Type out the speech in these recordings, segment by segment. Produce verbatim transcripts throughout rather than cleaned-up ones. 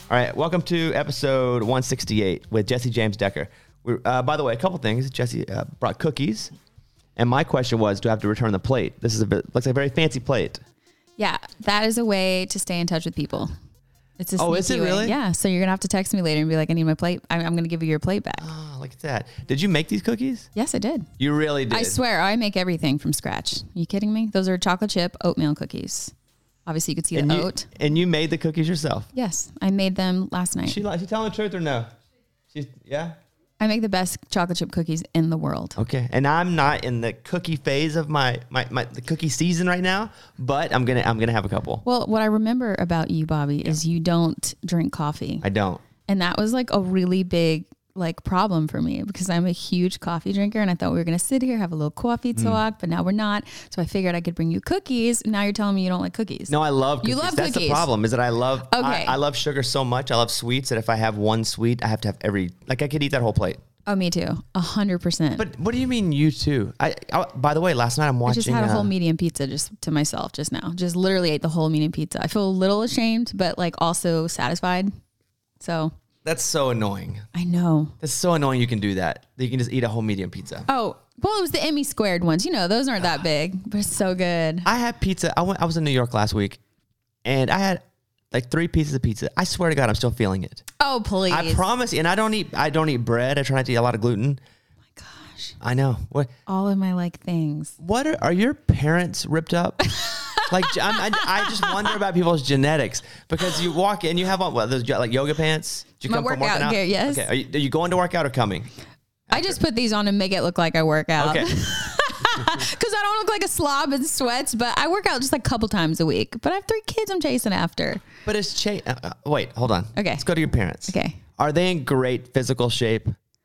All right, welcome to episode one sixty-eight with Jesse James Decker. We're, uh, by the way, a couple things. Jesse uh, brought cookies, and my question was, do I have to return the plate? This is a bit, looks like a very fancy plate. Yeah, that is a way to stay in touch with people. It's a oh, is it way. really? Yeah, so you're going to have to text me later and be like, I need my plate. I'm, I'm going to give you your plate back. Oh, look at that. Did you make these cookies? Yes, I did. You really did? I swear, I make everything from scratch. Are you kidding me? Those are chocolate chip oatmeal cookies. Obviously, you could see and the you, oat. And you made the cookies yourself? Yes, I made them last night. She, she telling the truth or no? She's, yeah? I make the best chocolate chip cookies in the world. Okay. And I'm not in the cookie phase of my, my, my the cookie season right now, but I'm going to I'm gonna have a couple. Well, what I remember about you, Bobby, yeah. is you don't drink coffee. I don't. And that was like a really big like problem for me because I'm a huge coffee drinker and I thought we were going to sit here, have a little coffee talk, mm. but now we're not. So I figured I could bring you cookies. Now you're telling me you don't like cookies. No, I love cookies. You love That's cookies. the problem is that I love, okay. I, I love sugar so much. I love sweets that if I have one sweet, I have to have every, like I could eat that whole plate. Oh, me too. A hundred percent. But what do you mean you too? I, I by the way, last night I'm watching. I just had a uh, whole medium pizza just to myself just now. Just literally ate the whole medium pizza. I feel a little ashamed, but like also satisfied. So. That's so annoying. I know. That's so annoying you can do that. That you can just eat a whole medium pizza. Oh, well, it was the Emmy squared ones. You know, those aren't that big, but it's so good. I had pizza. I went. I was in New York last week, and I had like three pieces of pizza. I swear to God, I'm still feeling it. Oh, please. I promise. And I don't eat. I don't eat bread. I try not to eat a lot of gluten. Oh my gosh. I know. What? All of my like things. What are, are your parents ripped up? Like I'm, I, I just wonder about people's genetics because you walk in, you have on what those like yoga pants. Did you My come from workout working out? gear, yes. Okay. Are you, are you going to work out or coming? After? I just put these on and make it look like I work out. Okay. Because I don't look like a slob in sweats, but I work out just like a couple times a week. But I have three kids I'm chasing after. But it's cha- uh, uh, wait, hold on. Okay. Let's go to your parents. Okay. Are they in great physical shape?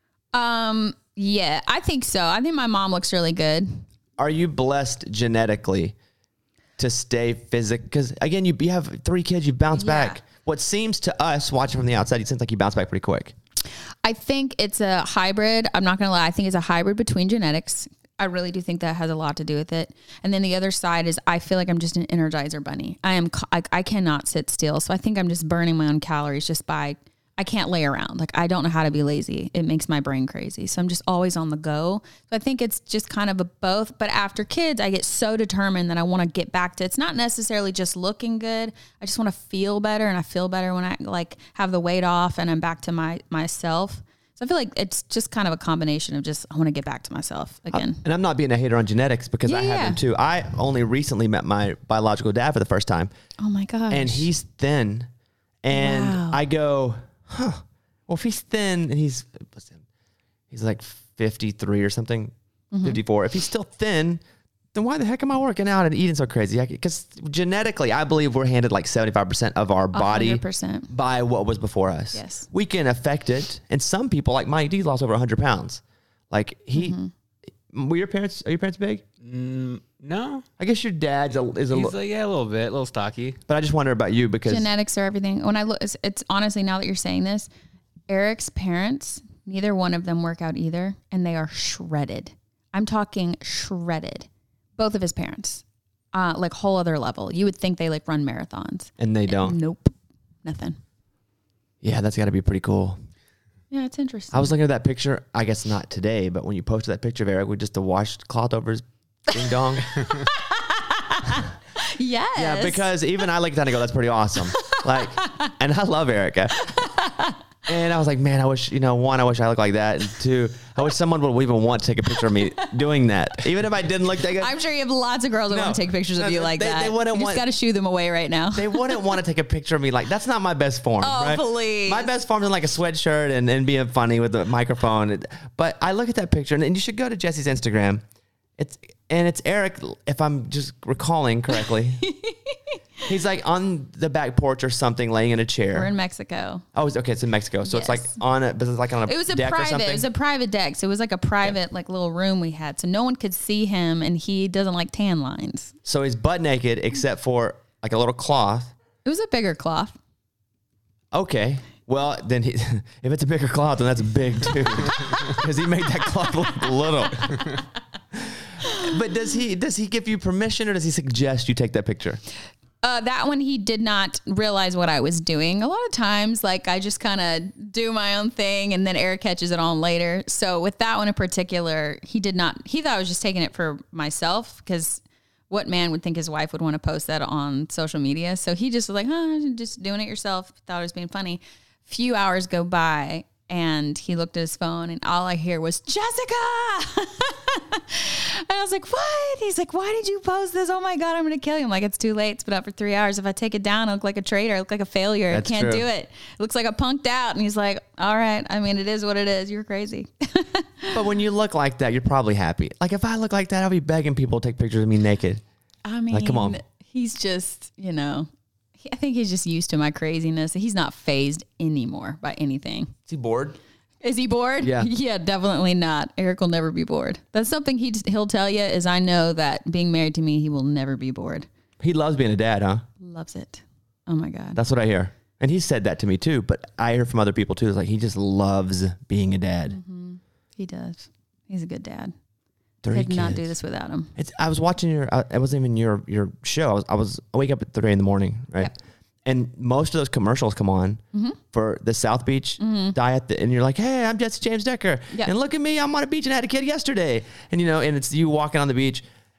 Um. Yeah, I think so. I think my mom looks really good. Are you blessed genetically to stay physical? Because again, you, you have three kids, you bounce Yeah. back. What seems to us, watching from the outside, it seems like you bounce back pretty quick. I think it's a hybrid. I'm not going to lie. I think it's a hybrid between genetics. I really do think that has a lot to do with it. And then the other side is I feel like I'm just an Energizer bunny. I am, I, I cannot sit still. So I think I'm just burning my own calories just by, I can't lay around. Like I don't know how to be lazy. It makes my brain crazy. So I'm just always on the go. So I think it's just kind of a both. But after kids, I get so determined that I want to get back to, it's not necessarily just looking good. I just want to feel better. And I feel better when I like have the weight off and I'm back to my myself. So I feel like it's just kind of a combination of just, I want to get back to myself again. I, and I'm not being a hater on genetics because Yeah, I have yeah. them too. I only recently met my biological dad for the first time. Oh my gosh. And he's thin. And Wow. I go, huh, well, if he's thin and he's, he's like fifty-three or something, mm-hmm. fifty-four. If he's still thin, then why the heck am I working out and eating so crazy? Because genetically, I believe we're handed like seventy-five percent of our body one hundred percent. by what was before us. Yes. We can affect it. And some people, like Mike D, lost over one hundred pounds. Like he, mm-hmm. were your parents, are your parents big? Mm, no. I guess your dad's a, is a He's little, like, yeah, a little bit, a little stocky. but I just wonder about you because Genetics are everything. When I look, it's, it's honestly, now that you're saying this, Eric's parents, neither one of them work out either, and they are shredded. I'm talking shredded. Both of his parents, uh, like whole other level. You would think they like run marathons. and they don't. Nope, nothing. Yeah, that's got to be pretty cool. Yeah, it's interesting. I was looking at that picture, I guess not today, but when you posted that picture of Eric with just a washcloth over his ding dong. Yes. Yeah, because even I look at that and go, that's pretty awesome. Like, and I love Erica. And I was like, man, I wish, you know, one, I wish I looked like that. And two, I wish someone would even want to take a picture of me doing that. Even if I didn't look that good. I'm sure you have lots of girls that No. want to take pictures of No, you like they- that. they wouldn't you want- just got to shoo them away right now. They wouldn't want to take a picture of me. Like, that's not my best form. Oh, right? please. My best form is like a sweatshirt and, and being funny with the microphone. But I look at that picture, and, and you should go to Jesse's Instagram. It's and it's Eric, if I'm just recalling correctly. He's like on the back porch or something, laying in a chair. We're in Mexico. Oh, it's, okay, it's in Mexico. So Yes. it's like on a, but it's like on a It was a deck or private. something. It was a private deck. So it was like a private, like little room we had. So no one could see him, and he doesn't like tan lines. So he's butt naked except for like a little cloth. It was a bigger cloth. Okay. Well, then he, if it's a bigger cloth, then that's big too, because he made that cloth look little. But does he does he give you permission, or does he suggest you take that picture? Uh, that one, he did not realize what I was doing. A lot of times, like I just kind of do my own thing and then Eric catches it on later. So with that one in particular, he did not, he thought I was just taking it for myself because what man would think his wife would want to post that on social media? So he just was like, huh, just doing it yourself. Thought it was being funny. Few hours go by and he looked at his phone and all I hear was, Jessica! And I was like, what? He's like, why did you post this? Oh my God, I'm going to kill you. I'm like, it's too late. It's been up for three hours. If I take it down, I look like a traitor. I look like a failure. That's I can't true. do it. It looks like I punked out. And he's like, all right. I mean, it is what it is. You're crazy. But when you look like that, you're probably happy. Like if I look like that, I'll be begging people to take pictures of me naked. I mean, Like, come on. He's just, you know, he, I think he's just used to my craziness. He's not phased anymore by anything. Is he bored? Is he bored? Yeah. Yeah, definitely not. Eric will never be bored. That's something he he'll tell you is I know that being married to me, he will never be bored. He loves being a dad, huh? Loves it. Oh my God. That's what I hear. And he said that to me too, but I hear from other people too. It's like he just loves being a dad. Mm-hmm. He does. He's a good dad. Three Could not kids. do this without him. It's, I was watching your, uh, it wasn't even your, your show. I was, I was, I wake up at three in the morning, right? Yep. And most of those commercials come on Mm-hmm. for the South Beach diet. And you're like, hey, I'm Jesse James Decker. Yep. And look at me, I'm on a beach and I had a kid yesterday. And you know, and it's you walking on the beach.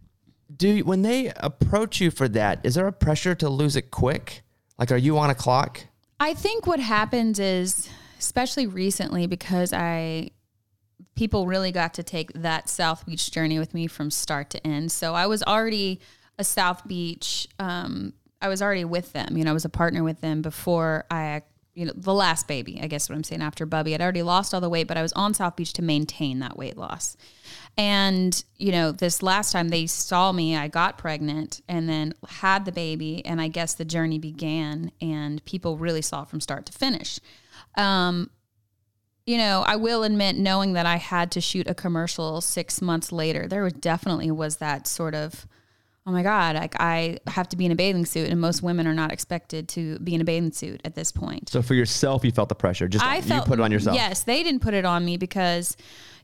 Do you, when they approach you for that, is there a pressure to lose it quick? Like, are you on a clock? I think what happens is, especially recently, because I people really got to take that South Beach journey with me from start to end. So I was already a South Beach. Um, I was already with them. You know, I was a partner with them before I, you know, the last baby. I guess what I'm saying after Bubby, I'd already lost all the weight, but I was on South Beach to maintain that weight loss. And, you know, this last time they saw me, I got pregnant and then had the baby. And I guess the journey began and people really saw it from start to finish. Um, you know, I will admit, knowing that I had to shoot a commercial six months later, there was definitely was that sort of, oh my God, like I have to be in a bathing suit and most women are not expected to be in a bathing suit at this point. So for yourself, you felt the pressure. Just I you felt, put it on yourself. Yes, they didn't put it on me because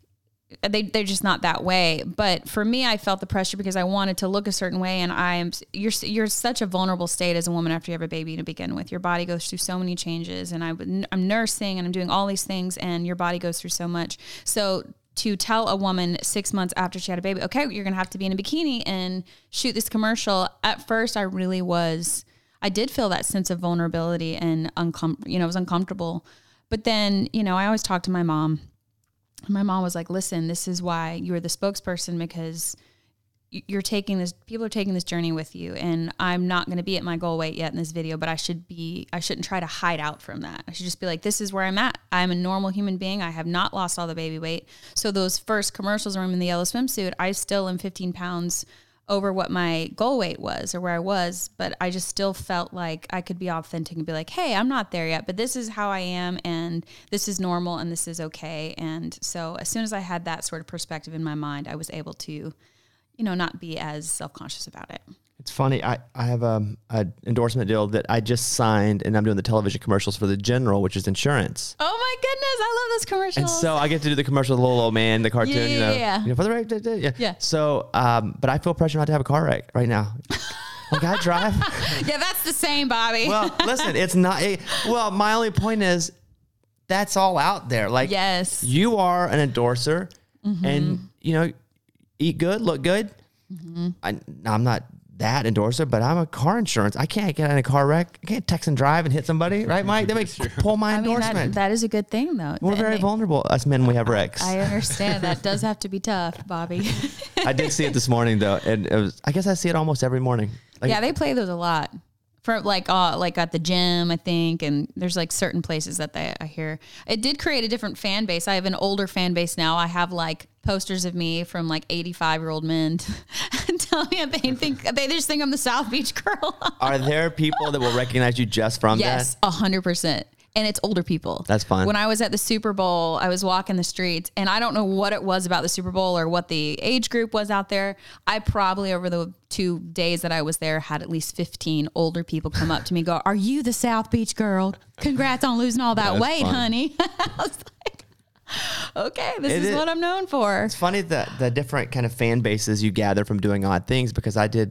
they they're just not that way. But for me, I felt the pressure because I wanted to look a certain way, and I am you're you're such a vulnerable state as a woman after you have a baby to begin with. Your body goes through so many changes, and I would, I'm nursing and I'm doing all these things, and your body goes through so much. So to tell a woman six months after she had a baby, okay, you're gonna have to be in a bikini and shoot this commercial. At first, I really was. I did feel that sense of vulnerability and uncom- you know, it was uncomfortable. But then, you know, I always talk to my mom. My mom was like, listen, this is why you're the spokesperson, because you're taking this, people are taking this journey with you. And I'm not going to be at my goal weight yet in this video, but I should be, I shouldn't try to hide out from that. I should just be like, this is where I'm at. I'm a normal human being. I have not lost all the baby weight. So those first commercials where I'm in the yellow swimsuit, I still am fifteen pounds over what my goal weight was or where I was, but I just still felt like I could be authentic and be like, hey, I'm not there yet, but this is how I am and this is normal and this is okay. And so as soon as I had that sort of perspective in my mind, I was able to, you know, not be as self-conscious about it. It's funny. I, I have a, a endorsement deal that I just signed, and I'm doing the television commercials for the General, which is insurance. Oh my goodness, I love those commercials. And so I get to do the commercial with the little old man, the cartoon, Yeah, you know, yeah. you know, for the right, yeah. Yeah. So, um, but I feel pressure not to have a car wreck right now. Like I drive. Yeah, that's the same, Bobby. Well, listen, it's not. It, well, my only point is that's all out there. Like, yes. you are an endorser, mm-hmm. and you know, eat good, look good. Mm-hmm. I, I'm not that endorser, but I'm a car insurance. I can't get in a car wreck. I can't text and drive and hit somebody, right, Mike? They may pull my I mean, endorsement. that, that is a good thing, though. We're very They- vulnerable, us men. We have wrecks. I understand. That does have to be tough, Bobby. I did see it this morning though, and it was. I guess I see it almost every morning. Like, Yeah, they play those a lot. For like uh like at the gym, I think, and there's like certain places that they I hear. It did create a different fan base. I have an older fan base now. I have like posters of me from like eighty-five year old men tell me they think they just think I'm the South Beach girl. Are there people that will recognize you just from Yes, that? a hundred percent. And it's older people. That's fun. When I was at the Super Bowl, I was walking the streets, and I don't know what it was about the Super Bowl or what the age group was out there. I probably, over the two days that I was there, had at least fifteen older people come up to me and go, "Are you the South Beach girl? Congrats on losing all that That's weight, fun. honey." I was like, okay, this It is, is- what I'm known for. It's funny that the different kind of fan bases you gather from doing odd things, because I did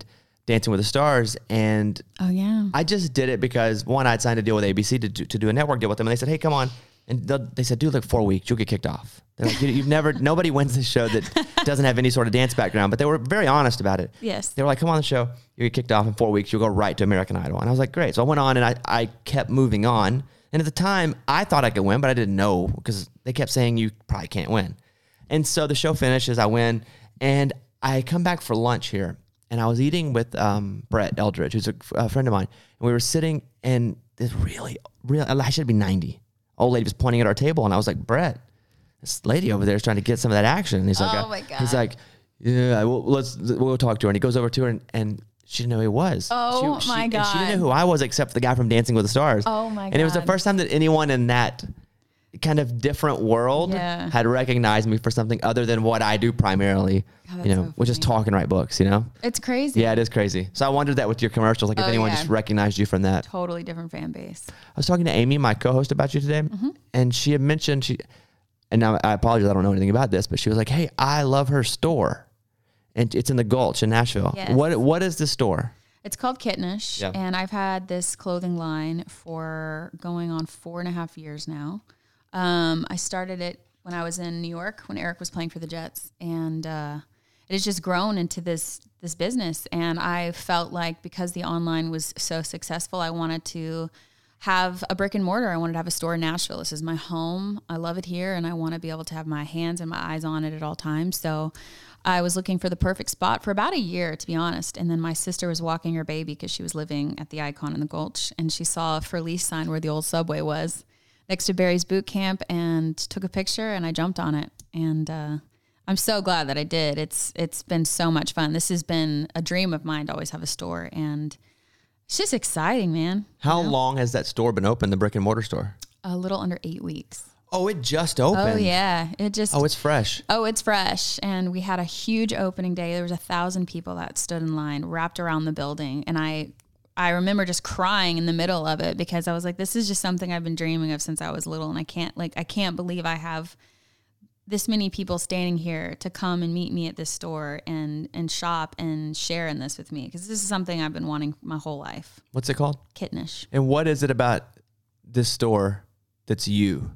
Dancing with the Stars. And Oh, yeah. I just did it because, one, I'd signed a deal with A B C to do, to do a network deal with them. And they said, hey, come on. And they said, do like four weeks. You'll get kicked off. They're like, you've never, nobody wins this show that doesn't have any sort of dance background. But they were very honest about it. Yes. They were like, come on the show. You get kicked off in four weeks. You'll go right to American Idol. And I was like, great. So I went on and I, I kept moving on. And at the time, I thought I could win, but I didn't know because they kept saying you probably can't win. And so the show finishes. I win. And I come back for lunch here. And I was eating with um, Brett Eldridge, who's a, a friend of mine. And we were sitting, and this really, really, I should be ninety. Old lady was pointing at our table, and I was like, Brett, this lady over there is trying to get some of that action. And he's like, Oh, my God. He's like, yeah, well, let's, we'll talk to her. And he goes over to her, and, and she didn't know who he was. Oh, she, my she, God. And she didn't know who I was except for the guy from Dancing with the Stars. Oh, my And it was the God. first time that anyone in that kind of different world Yeah. had recognized me for something other than what I do primarily, God, that's you know, so which is funny. talk and write books, you know? It's crazy. Yeah, it is crazy. So I wondered that with your commercials, like if Oh, anyone yeah. just recognized you from that. Totally different fan base. I was talking to Amy, my co-host, about you today, Mm-hmm. and she had mentioned she, and now I apologize, I don't know anything about this, but she was like, "Hey, I love her store, and it's in the Gulch in Nashville. Yes. What what is the store?" It's called Kittenish, Yeah. and I've had this clothing line for going on four and a half years now. Um, I started it when I was in New York when Eric was playing for the Jets, and uh, it has just grown into this this business. And I felt like because the online was so successful, I wanted to have a brick and mortar. I wanted to have a store in Nashville. This is my home. I love it here, and I want to be able to have my hands and my eyes on it at all times. So I was looking for the perfect spot for about a year, to be honest. And then my sister was walking her baby because she was living at the Icon in the Gulch, and she saw a for lease sign where the old Subway was next to Barry's Boot Camp, and took a picture, and I jumped on it. And uh, I'm so glad that I did. It's it's been so much fun. This has been a dream of mine to always have a store, and it's just exciting, man. How long has that store been open, the brick and mortar store? A little under eight weeks. Oh, it just opened. Oh yeah, it just. Oh, it's fresh. Oh, it's fresh. And we had a huge opening day. There was a thousand people that stood in line wrapped around the building. And I I remember just crying in the middle of it because I was like, this is just something I've been dreaming of since I was little. And I can't like I can't believe I have this many people standing here to come and meet me at this store and and shop and share in this with me. Because this is something I've been wanting my whole life. What's it called? Kittenish. And what is it about this store that's you?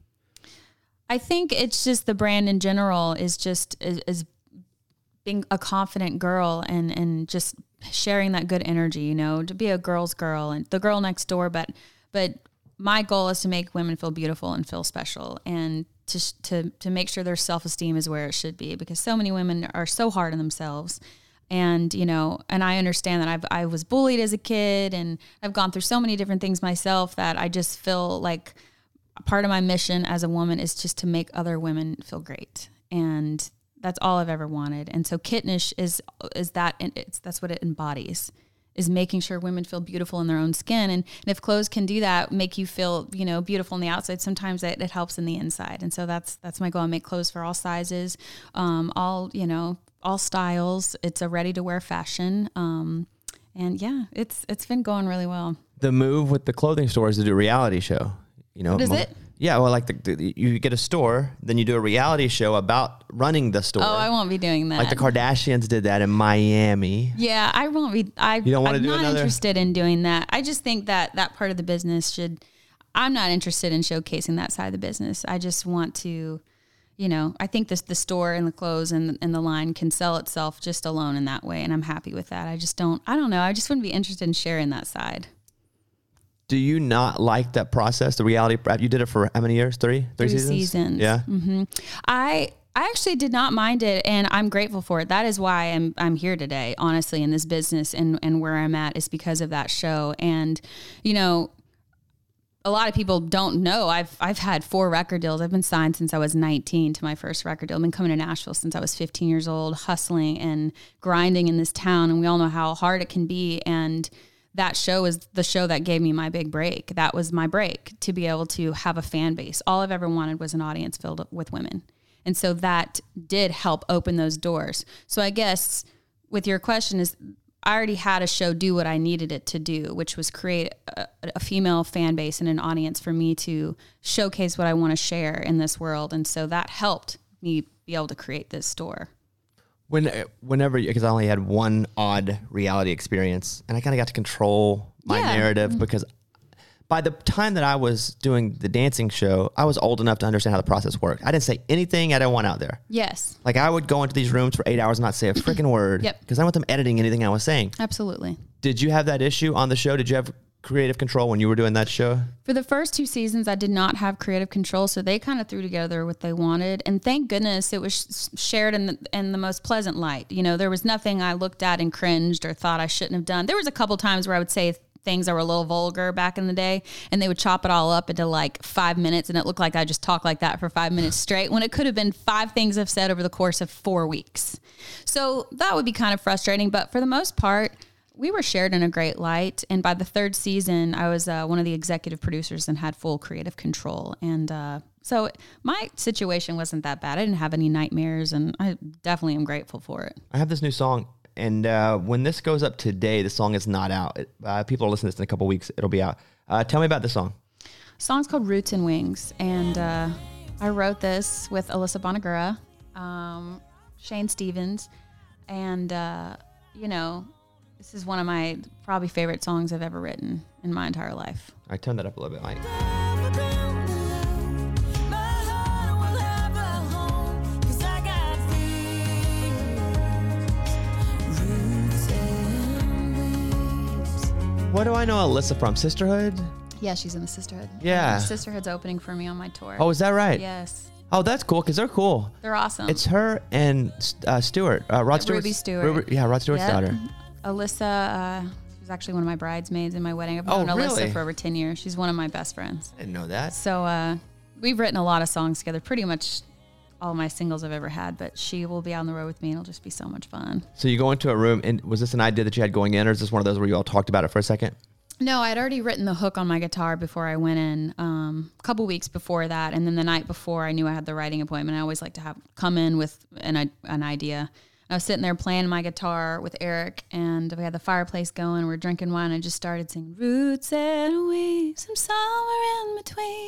I think it's just the brand in general is just is, is being a confident girl and, and just sharing that good energy, you know, to be a girl's girl and the girl next door. But but my goal is to make women feel beautiful and feel special, and to to to make sure their self-esteem is where it should be, because so many women are so hard on themselves. And, you know, and I understand that I've, I was bullied as a kid, and I've gone through so many different things myself that I just feel like part of my mission as a woman is just to make other women feel great. And that's all I've ever wanted. And so Kittenish is, is that, and it's, that's what it embodies, is making sure women feel beautiful in their own skin. And, and if clothes can do that, make you feel, you know, beautiful on the outside, sometimes it, it helps in the inside. And so that's, that's my goal. I make clothes for all sizes, um, all, you know, all styles. It's a ready to wear fashion. Um, and yeah, it's, it's been going really well. The move with the clothing store is to do a reality show. You know, What is mo- it? Yeah, well, like the, the, you get a store, then you do a reality show about running the store. Oh, I won't be doing that. Like the Kardashians did that in Miami. Yeah, I won't be. I, You don't wanna I'm do not another? interested in doing that. I just think that that part of the business should. I'm not interested in showcasing that side of the business. I just want to, you know, I think this the store and the clothes and and the line can sell itself just alone in that way, and I'm happy with that. I just don't. I don't know. I just wouldn't be interested in sharing that side. Do you not like that process, the reality prep? You did it for how many years? Three? Three, Three seasons? seasons. Yeah. hmm I I actually did not mind it, and I'm grateful for it. That is why I'm I'm here today, honestly, in this business and and where I'm at is because of that show. And you know, a lot of people don't know I've I've had four record deals. I've been signed since I was nineteen to my first record deal. I've been coming to Nashville since I was fifteen years old, hustling and grinding in this town, and we all know how hard it can be. And that show is the show that gave me my big break. That was my break, to be able to have a fan base. All I've ever wanted was an audience filled with women. And so that did help open those doors. So I guess with your question is, I already had a show do what I needed it to do, which was create a, a female fan base and an audience for me to showcase what I want to share in this world. And so that helped me be able to create this store. When, whenever, because I only had one odd reality experience, and I kind of got to control my Yeah. narrative because by the time that I was doing the dancing show, I was old enough to understand how the process worked. I didn't say anything I didn't want out there. Yes, Like I would go into these rooms for eight hours and not say a freaking word. Yep. Because I don't want them editing anything I was saying. absolutely. Did you have that issue on the show? Did you have creative control when you were doing that show? For the first two seasons, I did not have creative control, so they kind of threw together what they wanted. And thank goodness it was shared in the, in the most pleasant light. You know, there was nothing I looked at and cringed or thought I shouldn't have done. There was a couple times where I would say things that were a little vulgar back in the day, and they would chop it all up into like five minutes, and it looked like I just talked like that for five minutes straight, when it could have been five things I've said over the course of four weeks. So that would be kind of frustrating, but for the most part, we were shared in a great light. And by the third season, I was uh, one of the executive producers and had full creative control. And uh, so my situation wasn't that bad. I didn't have any nightmares, and I definitely am grateful for it. I have this new song, and uh, when this goes up today, the song is not out. It, uh, people will listen to this in a couple weeks. It'll be out. Uh, tell me about the song. The song's called Roots and Wings. And uh, I wrote this with Alyssa Bonagura, um, Shane Stevens. And, uh, you know, this is one of my probably favorite songs I've ever written in my entire life. All right, turn that up a little bit, Mike. What do I know Alyssa from? Sisterhood? Yeah, she's in the Sisterhood. Yeah. Sisterhood's opening for me on my tour. Oh, is that right? Yes. Oh, that's cool, because they're cool. They're awesome. It's her and uh, Stewart. Uh, Rod Stewart. Ruby Stewart. Ruby, yeah, Rod Stewart's Yep. daughter. Alyssa, uh, she was actually one of my bridesmaids in my wedding. I've Oh, known really? Alyssa for over ten years. She's one of my best friends. I didn't know that. So uh, we've written a lot of songs together, pretty much all my singles I've ever had, but she will be on the road with me, and it'll just be so much fun. So you go into a room, and was this an idea that you had going in, or is this one of those where you all talked about it for a second? No, I'd already written the hook on my guitar before I went in, um, a couple weeks before that. And then the night before I knew I had the writing appointment, I always like to have come in with an, an idea. I was sitting there playing my guitar with Eric, and we had the fireplace going. We're drinking wine. And I just started singing Roots and Wings, I'm somewhere in between.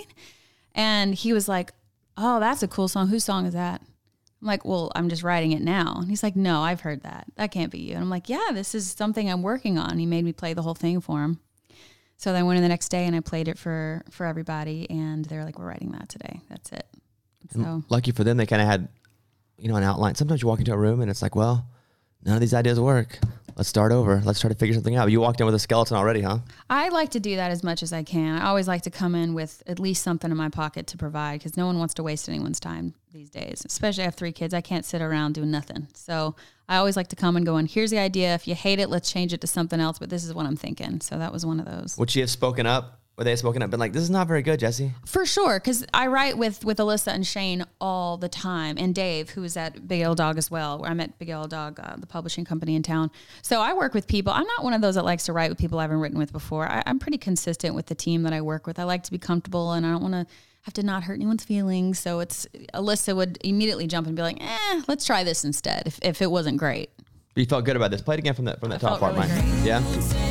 And he was like, oh, that's a cool song. Whose song is that? I'm like, well, I'm just writing it now. And he's like, no, I've heard that. That can't be you. And I'm like, yeah, this is something I'm working on. He made me play the whole thing for him. So then I went in the next day and I played it for, for everybody, and they're like, we're writing that today. That's it. So Lucky for them, they kind of had, you know, an outline. Sometimes you walk into a room and it's like, well, none of these ideas work. Let's start over. Let's try to figure something out. You walked in with a skeleton already, huh? I like to do that as much as I can. I always like to come in with at least something in my pocket to provide, because no one wants to waste anyone's time these days. Especially I have three kids. I can't sit around doing nothing. So I always like to come and go, and here's the idea. If you hate it, let's change it to something else. But this is what I'm thinking. So that was one of those. Would she have spoken up? Would they have spoken up? Been like, this is not very good, Jesse. For sure, because I write with with Alyssa and Shane all the time, and Dave, who is at Big Yellow Dog as well. I'm at Big Yellow Dog, uh, the publishing company in town. So I work with people. I'm not one of those that likes to write with people I haven't written with before. I, I'm pretty consistent with the team that I work with. I like to be comfortable, and I don't want to have to not hurt anyone's feelings. So it's Alyssa would immediately jump and be like, eh, let's try this instead, if, if it wasn't great. You felt good about this. Play it again from that from that I top felt part, really Mike. great. Yeah.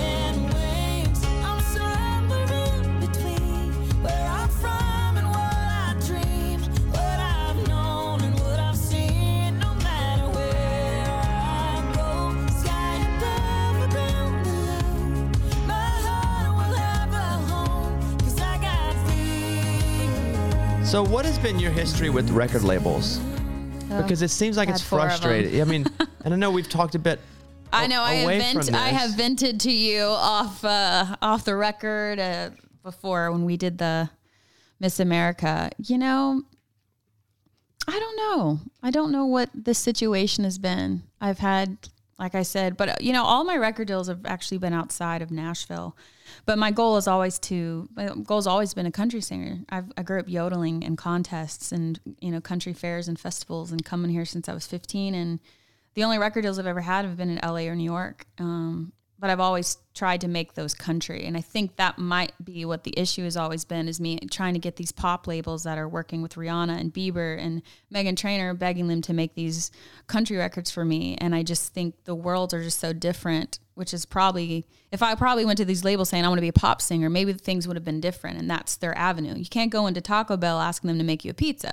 So what has been your history with record labels? Oh, Because it seems like had it's four of them. frustrating. I mean, and I know we've talked a bit. I know. I have, away vent- from I this. have vented to you off uh, off the record uh, before when we did the Miss America. You know, I don't know. I don't know what the situation has been. I've had, like I said, but uh, you know, all my record deals have actually been outside of Nashville. But my goal is always to, my goal has always been a country singer. I've, I grew up yodeling in contests and, you know, country fairs and festivals, and coming here since I was fifteen. And the only record deals I've ever had have been in L A or New York. Um, but I've always tried to make those country. And I think that might be what the issue has always been, is me trying to get these pop labels that are working with Rihanna and Bieber and Meghan Trainor, begging them to make these country records for me. And I just think the worlds are just so different, which is probably, if I probably went to these labels saying I want to be a pop singer, maybe things would have been different, and that's their avenue. You can't go into Taco Bell asking them to make you a pizza.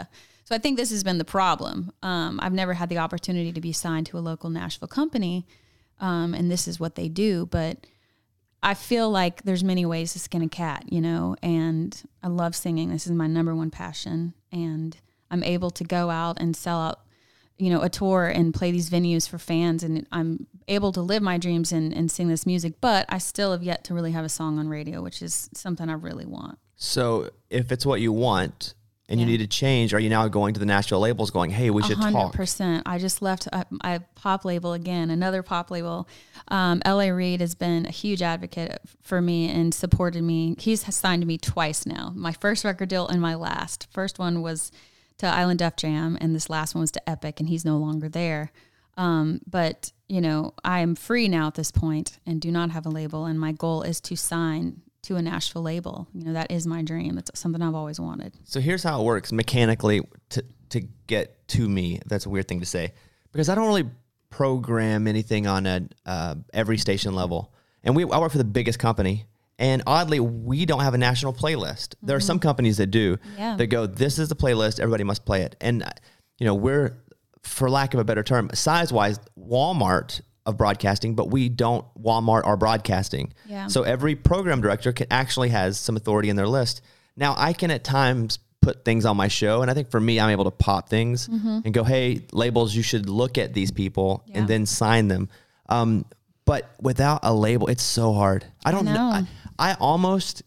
So I think this has been the problem. Um, I've never had the opportunity to be signed to a local Nashville company, um, and this is what they do. But I feel like there's many ways to skin a cat, you know, and I love singing. This is my number one passion, and I'm able to go out and sell out, you know, a tour and play these venues for fans, and I'm able to live my dreams and, and sing this music, but I still have yet to really have a song on radio, which is something I really want. So if it's what you want and Yeah. you need to change, are you now going to the Nashville labels going, hey, we should one hundred talk? percent. I just left a, a pop label again, another pop label. Um, L A Reid has been a huge advocate for me and supported me. He's signed me twice now. My first record deal and my last. First one was to Island Def Jam, and this last one was to Epic, and he's no longer there. Um, but, you know, I am free now at this point and do not have a label, and my goal is to sign to a Nashville label. You know, that is my dream. It's something I've always wanted. So here's how it works mechanically to, to get to me. That's a weird thing to say because I don't really program anything on a uh, every station level. And we I work for the biggest company. And oddly, we don't have a national playlist. Mm-hmm. There are some companies that do. Yeah. That go, this is the playlist, everybody must play it. And, you know, we're, for lack of a better term, size-wise, Walmart of broadcasting, but we don't Walmart our broadcasting. Yeah. So every program director can actually has some authority in their list. Now, I can at times put things on my show, and I think for me, I'm able to pop things mm-hmm. and go, hey, labels, you should look at these people yeah. and then sign them. Um, but without a label, it's so hard. I don't I know. know. I, I almost,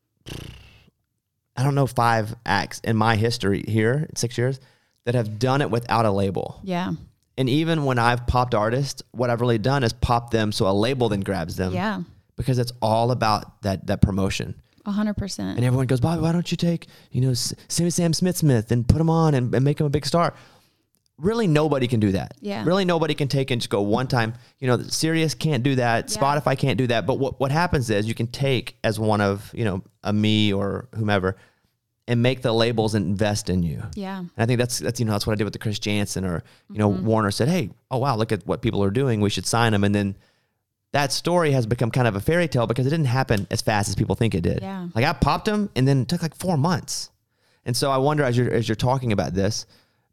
I don't know, five acts in my history here, six years, that have done it without a label. Yeah. And even when I've popped artists, what I've really done is pop them so a label then grabs them. Yeah. Because it's all about that that promotion. A hundred percent. And everyone goes, Bobby, why don't you take, you know, Sammy Sam Smith Smith and put him on and, and make him a big star? Really, nobody can do that. Yeah. Really, nobody can take and just go one time. You know, Sirius can't do that. Yeah. Spotify can't do that. But what, what happens is you can take as one of, you know, a me or whomever and make the labels invest in you. Yeah. And I think that's, that's you know, that's what I did with the Chris Janson or, you know, Mm-hmm. Warner said, hey, oh, wow, look at what people are doing. We should sign them. And then that story has become kind of a fairy tale because it didn't happen as fast as people think it did. Yeah. Like I popped them and then it took like four months. And so I wonder as you're, as you're talking about this,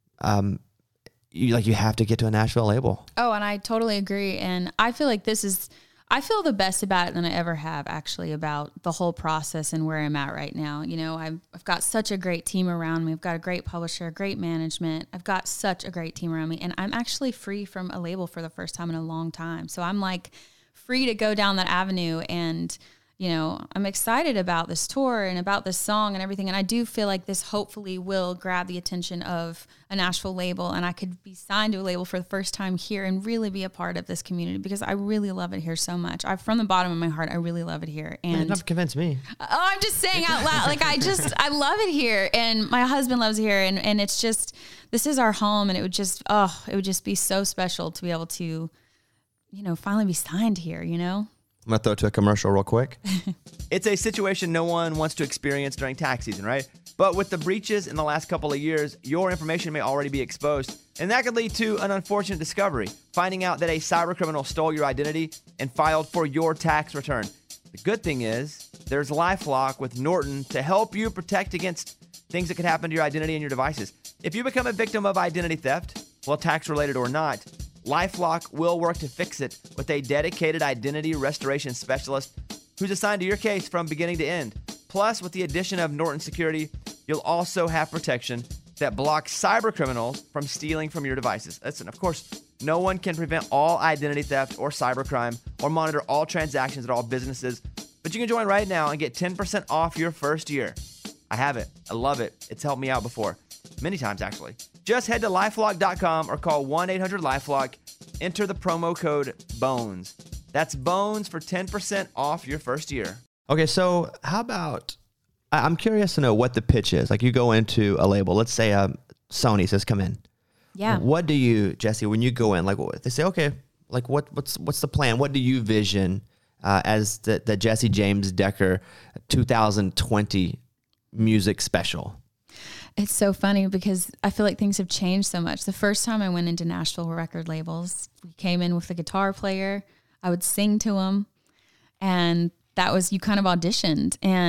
um, you like you have to get to a Nashville label. Oh, and I totally agree. And I feel like this is, I feel the best about it than I ever have actually about the whole process and where I'm at right now. You know, I've, I've got such a great team around me. I've got a great publisher, great management. I've got such a great team around me, and I'm actually free from a label for the first time in a long time. So I'm like free to go down that avenue, and you know, I'm excited about this tour and about this song and everything. And I do feel like this hopefully will grab the attention of a Nashville label, and I could be signed to a label for the first time here and really be a part of this community because I really love it here so much. I, from the bottom of my heart, I really love it here. And Enough to convince me. oh, I'm just saying out loud, like I just, I love it here, and my husband loves it here, and, and it's just, this is our home, and it would just, oh, it would just be so special to be able to, you know, finally be signed here, you know? I'm going to throw to a commercial real quick. It's a situation no one wants to experience during tax season, right? But with the breaches in the last couple of years, your information may already be exposed, and that could lead to an unfortunate discovery, finding out that a cybercriminal stole your identity and filed for your tax return. The good thing is, there's LifeLock with Norton to help you protect against things that could happen to your identity and your devices. If you become a victim of identity theft, well, tax-related or not, LifeLock will work to fix it with a dedicated identity restoration specialist who's assigned to your case from beginning to end. Plus, with the addition of Norton Security, you'll also have protection that blocks cyber criminals from stealing from your devices. Listen, of course, no one can prevent all identity theft or cybercrime or monitor all transactions at all businesses, but you can join right now and get ten percent off your first year. I have it. I love it. It's helped me out before. Many times, actually. Just head to lifelock dot com or call one eight hundred LifeLock. Enter the promo code BONES. That's BONES for ten percent off your first year. Okay, so how about, I- I'm curious to know what the pitch is. Like you go into a label, let's say uh, Sony says come in. Yeah. What do you, Jesse, when you go in, like what- they say, okay, like what what's what's the plan? What do you vision uh, as the, the Jesse James Decker two thousand twenty music special? It's so funny because I feel like things have changed so much. The first time I went into Nashville record labels, we came in with a guitar player. I would sing to him, and that was, you kind of auditioned. And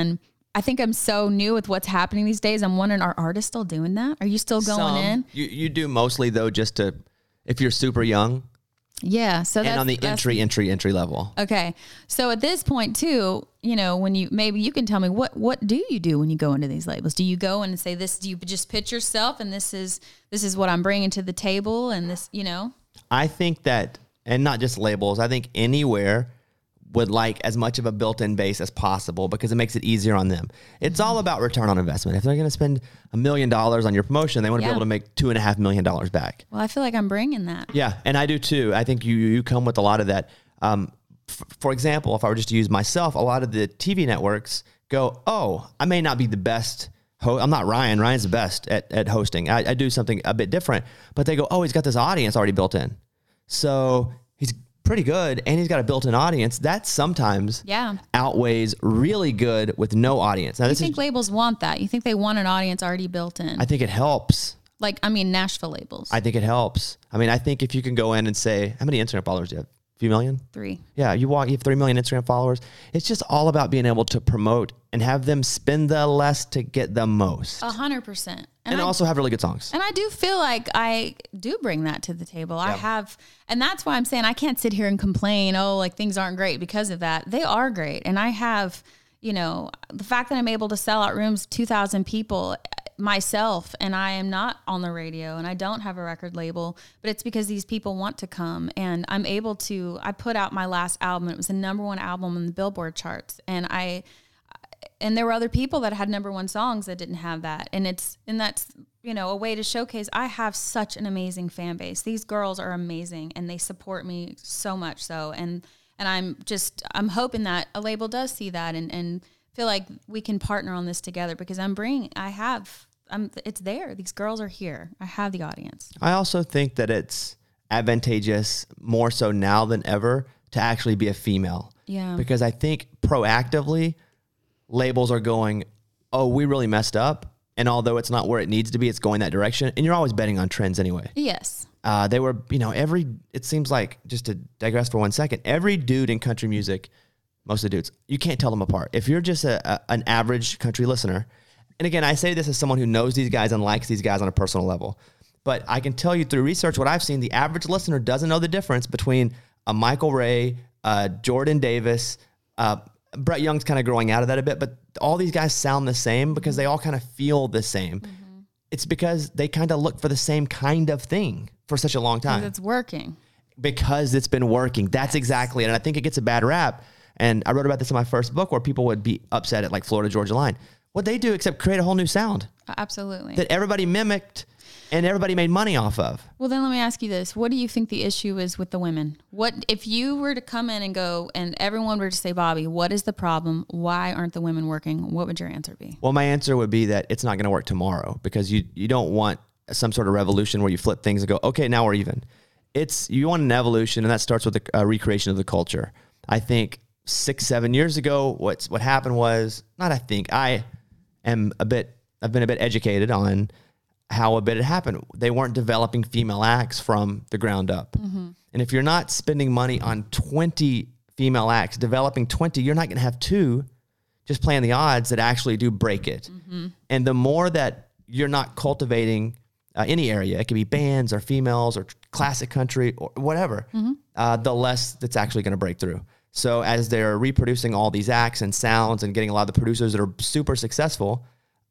I think I'm so new with what's happening these days. I'm wondering, are artists still doing that? Are you still going Some. in? You you do mostly though, just to if you're super young Yeah. So that's and on the that's- entry entry entry level. Okay. So at this point too, you know, when you, maybe you can tell me what, what do you do when you go into these labels? Do you go in and say this, do you just pitch yourself and this is, this is what I'm bringing to the table and this, you know? I think that, and not just labels, I think anywhere would like as much of a built-in base as possible because it makes it easier on them. It's all about return on investment. If they're going to spend a million dollars on your promotion, they want to Yeah. be able to make two and a half million dollars back. Well, I feel like I'm bringing that. Yeah, and I do too. I think you you come with a lot of that. Um, f- for example, if I were just to use myself, a lot of the T V networks go, oh, I may not be the best. Ho- I'm not Ryan. Ryan's the best at, at hosting. I, I do something a bit different. But they go, oh, he's got this audience already built in. So he's pretty good and he's got a built-in audience. That sometimes Yeah. outweighs really good with no audience. Now, You this think is, labels want that? You think they want an audience already built in? I think it helps. like, I mean, Nashville labels. I think it helps. I mean, I think if you can go in and say, how many Instagram followers do you have? A few million? Three. Yeah, you walk, you have three million Instagram followers. It's just all about being able to promote and have them spend the less to get the most. A hundred percent. And I- also have really good songs. And I do feel like I do bring that to the table. I Yeah. have, and that's why I'm saying I can't sit here and complain, oh, like things aren't great because of that. They are great. And I have, you know, the fact that I'm able to sell out rooms, two thousand people myself, and I am not on the radio and I don't have a record label, but it's because these people want to come and I'm able to, I put out my last album. It was the number one album on the Billboard charts. And I, and there were other people that had number one songs that didn't have that. And it's, and that's, you know, a way to showcase, I have such an amazing fan base. These girls are amazing and they support me so much so. And, and I'm just, I'm hoping that a label does see that and, and feel like we can partner on this together because I'm bringing, I have, I'm, it's there. These girls are here. I have the audience. I also think that it's advantageous more so now than ever to actually be a female. Yeah. Because I think proactively labels are going, oh, we really messed up. And although it's not where it needs to be, it's going that direction. And you're always betting on trends anyway. Yes. Uh, they were, you know, every, it seems like, just to digress for one second, every dude in country music, most of the dudes, you can't tell them apart. If you're just a, a, an average country listener, and again, I say this as someone who knows these guys and likes these guys on a personal level, but I can tell you through research what I've seen, the average listener doesn't know the difference between a Michael Ray, uh, Jordan Davis, uh, Brett Young's kind of growing out of that a bit, but all these guys sound the same because they all kind of feel the same. Mm-hmm. It's because they kind of look for the same kind of thing for such a long time. Because it's working. Because it's been working. That's Yes. exactly it. And I think it gets a bad rap. And I wrote about this in my first book where people would be upset at like Florida Georgia Line. What they do except create a whole new sound Absolutely. that everybody mimicked and everybody made money off of. Well, then let me ask you this. What do you think the issue is with the women? What if you were to come in and go and everyone were to say, Bobby, what is the problem? Why aren't the women working? What would your answer be? Well, my answer would be that it's not going to work tomorrow because you, you don't want some sort of revolution where you flip things and go, okay, now we're even. It's, you want an evolution, and that starts with a uh, recreation of the culture. I think six, seven years ago, what's, what happened was, not I think, I am a bit, I've been a bit educated on how a bit it happened. They weren't developing female acts from the ground up. Mm-hmm. And if you're not spending money on twenty female acts, developing twenty, you're not going to have two just playing the odds that actually do break it. Mm-hmm. And the more that you're not cultivating uh, any area, it could be bands or females or classic country or whatever, mm-hmm. uh, the less that's actually going to break through. So as they're reproducing all these acts and sounds and getting a lot of the producers that are super successful,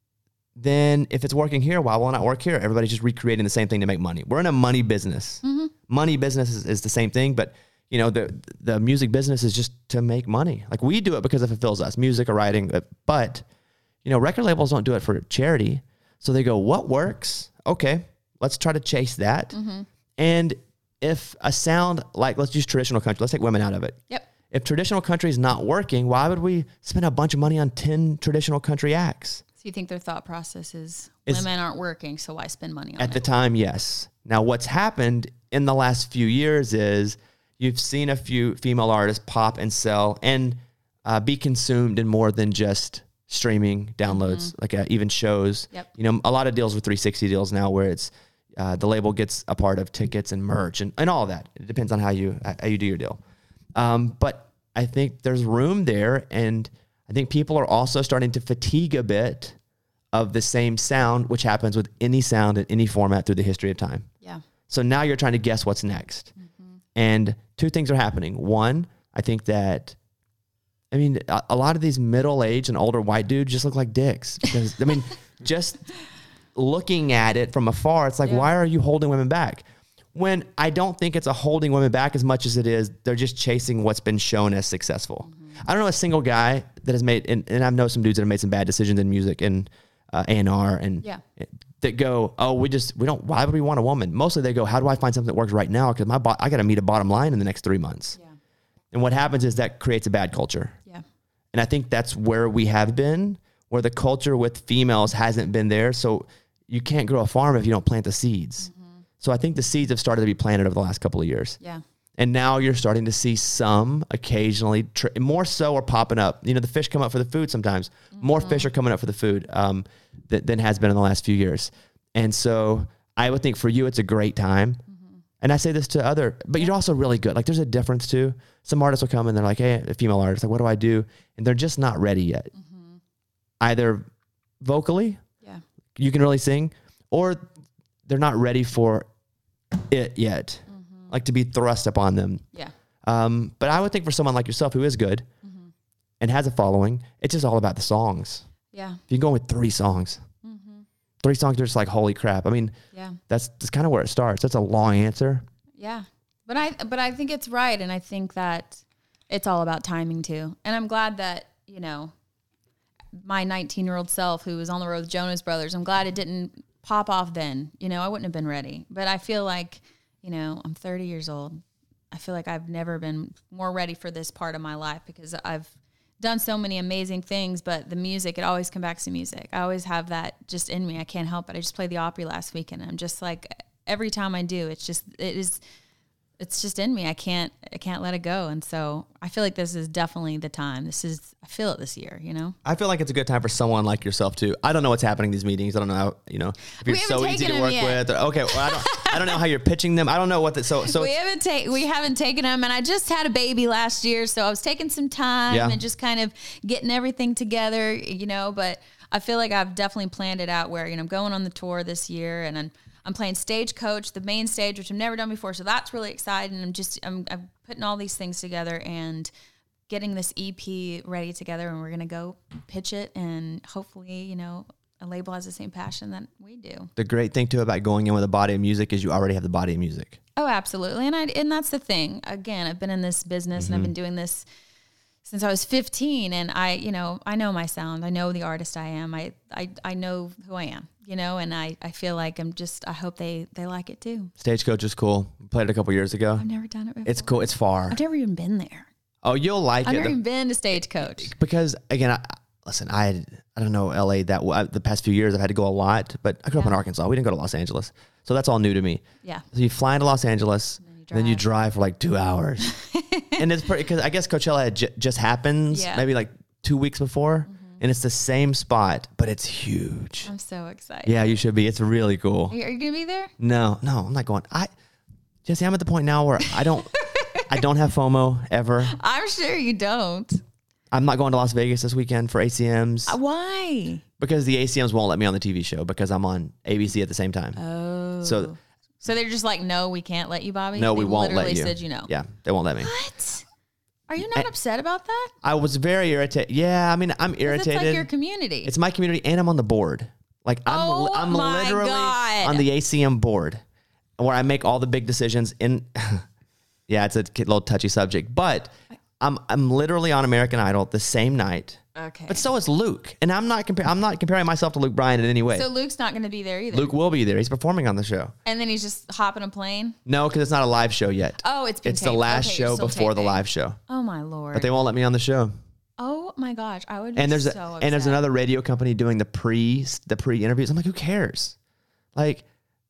then if it's working here, why will it not work here? Everybody's just recreating the same thing to make money. We're in a money business. Mm-hmm. Money business is, is the same thing, but you know, the the music business is just to make money. Like we do it because it fulfills us, music or writing, but you know, record labels don't do it for charity. So they go, what works? Okay, let's try to chase that. Mm-hmm. And if a sound like, let's use traditional country, let's take women out of it. Yep. If traditional country is not working, why would we spend a bunch of money on ten traditional country acts? So you think their thought process is It's- women aren't working, so why spend money on At it? the time, yes. Now, what's happened in the last few years is you've seen a few female artists pop and sell and uh, be consumed in more than just streaming downloads, mm-hmm. like uh, even shows. Yep. You know, a lot of deals with three sixty deals now where it's uh, the label gets a part of tickets and merch and, and all of that. It depends on how you how you do your deal. Um, but I think there's room there, and I think people are also starting to fatigue a bit of the same sound, which happens with any sound in any format through the history of time. Yeah. So now you're trying to guess what's next. Mm-hmm. And two things are happening. One, I think that, I mean, a, a lot of these middle-aged and older white dudes just look like dicks. Because, I mean, just looking at it from afar, it's like, yeah. why are you holding women back? When I don't think it's a holding women back as much as it is, they're just chasing what's been shown as successful. Mm-hmm. I don't know a single guy that has made, and, and I know some dudes that have made some bad decisions in music and uh, A and R and yeah. that go, oh, we just, we don't, why would we want a woman? Mostly they go, how do I find something that works right now? Because my bo- I got to meet a bottom line in the next three months. Yeah. And what happens is that creates a bad culture. Yeah. And I think that's where we have been, where the culture with females hasn't been there. So you can't grow a farm if you don't plant the seeds. Mm-hmm. So I think the seeds have started to be planted over the last couple of years. Yeah. And now you're starting to see some occasionally, tr- more so are popping up. You know, the fish come up for the food sometimes. Mm-hmm. More fish are coming up for the food um, th- than has been in the last few years. And so I would think for you, it's a great time. Mm-hmm. And I say this to other, but you're also really good. Like there's a difference too. Some artists will come and they're like, hey, a female artist, like, what do I do? And they're just not ready yet. Mm-hmm. Either vocally, yeah, you can really sing, or they're not ready for it yet, mm-hmm. like to be thrust upon them. Yeah. Um, but I would think for someone like yourself who is good mm-hmm. and has a following, it's just all about the songs. Yeah. If you can go with three songs, mm-hmm. three songs, you're just like, holy crap. I mean, yeah, that's, that's kind of where it starts. That's a long answer. Yeah. But I, but I think it's right. And I think that it's all about timing too. And I'm glad that, you know, my nineteen year old self who was on the road with Jonas Brothers, I'm glad it didn't pop off then. You know, I wouldn't have been ready. But I feel like, you know, I'm thirty years old. I feel like I've never been more ready for this part of my life because I've done so many amazing things, but the music, it always comes back to music. I always have that just in me. I can't help it. I just played the Opry last weekend. I'm just like, every time I do, it's just, it is, it's just in me. I can't, I can't let it go. And so I feel like this is definitely the time. This is, I feel it this year, you know? I feel like it's a good time for someone like yourself too. I don't know what's happening in these meetings. I don't know how, you know, if you're so easy to work with. Or, okay. Well, I don't, I don't know how you're pitching them. I don't know what the, so, so we haven't taken, we haven't taken them, and I just had a baby last year. So I was taking some time yeah. and just kind of getting everything together, you know, but I feel like I've definitely planned it out where, you know, I'm going on the tour this year, and I'm, I'm playing Stagecoach, the main stage, which I've never done before. So that's really exciting. I'm just, I'm, I'm putting all these things together and getting this E P ready together, and we're going to go pitch it. And hopefully, you know, a label has the same passion that we do. The great thing too about going in with a body of music is you already have the body of music. Oh, absolutely. And I, and that's the thing. Again, I've been in this business mm-hmm. and I've been doing this since I was fifteen, and I, you know, I know my sound. I know the artist I am. I, I, I know who I am, you know, and I, I feel like I'm just, I hope they, they like it too. Stagecoach is cool. We played it a couple years ago. I've never done it before. It's cool. It's far. I've never even been there. Oh, you'll like I've it. I've never even been to Stagecoach. Because again, I, listen, I had, I don't know L A that well. The past few years I've had to go a lot, but I grew yeah. up in Arkansas. We didn't go to Los Angeles. So that's all new to me. Yeah. So you fly into Los Angeles, and then you drive, then you drive for like two hours. And it's pretty, because I guess Coachella had j- just happens yeah. maybe like two weeks before, mm-hmm. and it's the same spot, but it's huge. I'm so excited. Yeah, you should be. It's really cool. Are you, are you gonna be there? No, no, I'm not going. I, Jesse, I'm at the point now where I don't, I don't have FOMO ever. I'm sure you don't. I'm not going to Las Vegas this weekend for A C Ms. Uh, why? Because the A C Ms won't let me on the T V show because I'm on A B C at the same time. Oh. So. So they're just like, no, we can't let you, Bobby? No, they we won't let you. Literally said you know. Yeah, they won't let me. What? Are you not I, upset about that? I was very irritated. Yeah, I mean, I'm irritated. It's like your community. It's my community, and I'm on the board. Like, I'm, oh I'm my literally God. on the A C M board where I make all the big decisions. In yeah, it's a little touchy subject, but I'm I'm literally on American Idol the same night. Okay. But so is Luke, and I'm not comparing. I'm not comparing myself to Luke Bryan in any way. So Luke's not going to be there either. Luke will be there. He's performing on the show. And then he's just hopping a plane. No, because it's not a live show yet. Oh, it's been it's taped. the last okay, show before taping. the live show. Oh my Lord! But they won't let me on the show. Oh my gosh, I would. Be and there's so a, upset. and there's another radio company doing the pre the pre interviews. I'm like, who cares? Like,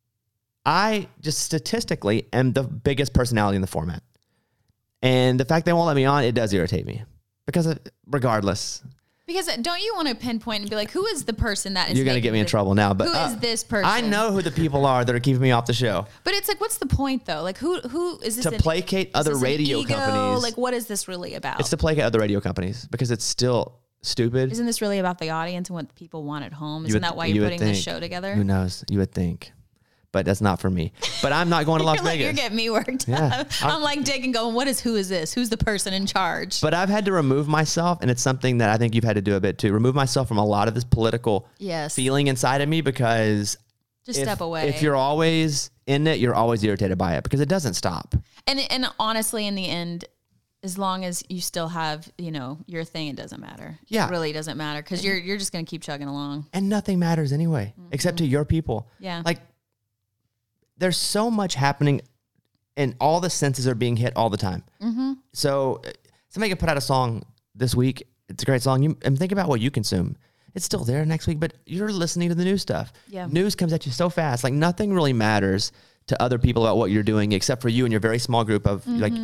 I just statistically am the biggest personality in the format, and the fact they won't let me on, it does irritate me because of, regardless. Because don't you want to pinpoint and be like, who is the person that is? You're going to get me in the, trouble now, but who uh, is this person? I know who the people are that are keeping me off the show. But it's like, what's the point though? Like, who who is this? To an, placate other radio ego? companies. Like, what is this really about? It's to placate other radio companies because it's still stupid. Isn't this really about the audience and what people want at home? You Isn't would- that why you you're would putting this think. show together? Who knows? You would think. But that's not for me. But I'm not going to Las You're, like, Vegas. you're getting me worked Yeah. up. I'm like digging, going, what is, who is this? Who's the person in charge? But I've had to remove myself, and it's something that I think you've had to do a bit too. Remove myself from a lot of this political Yes. feeling inside of me, because Just if, step away. if you're always in it, you're always irritated by it because it doesn't stop. And and honestly, in the end, as long as you still have, you know, your thing, it doesn't matter. Yeah. It really doesn't matter because you're you're just gonna keep chugging along. And nothing matters anyway, mm-hmm. except to your people. Yeah. Like, there's so much happening, and all the senses are being hit all the time. Mm-hmm. So uh, somebody could put out a song this week. It's a great song. You, and think about what you consume. It's still there next week, but you're listening to the new stuff. Yeah. News comes at you so fast. Like, nothing really matters to other people about what you're doing except for you and your very small group of Mm-hmm. like,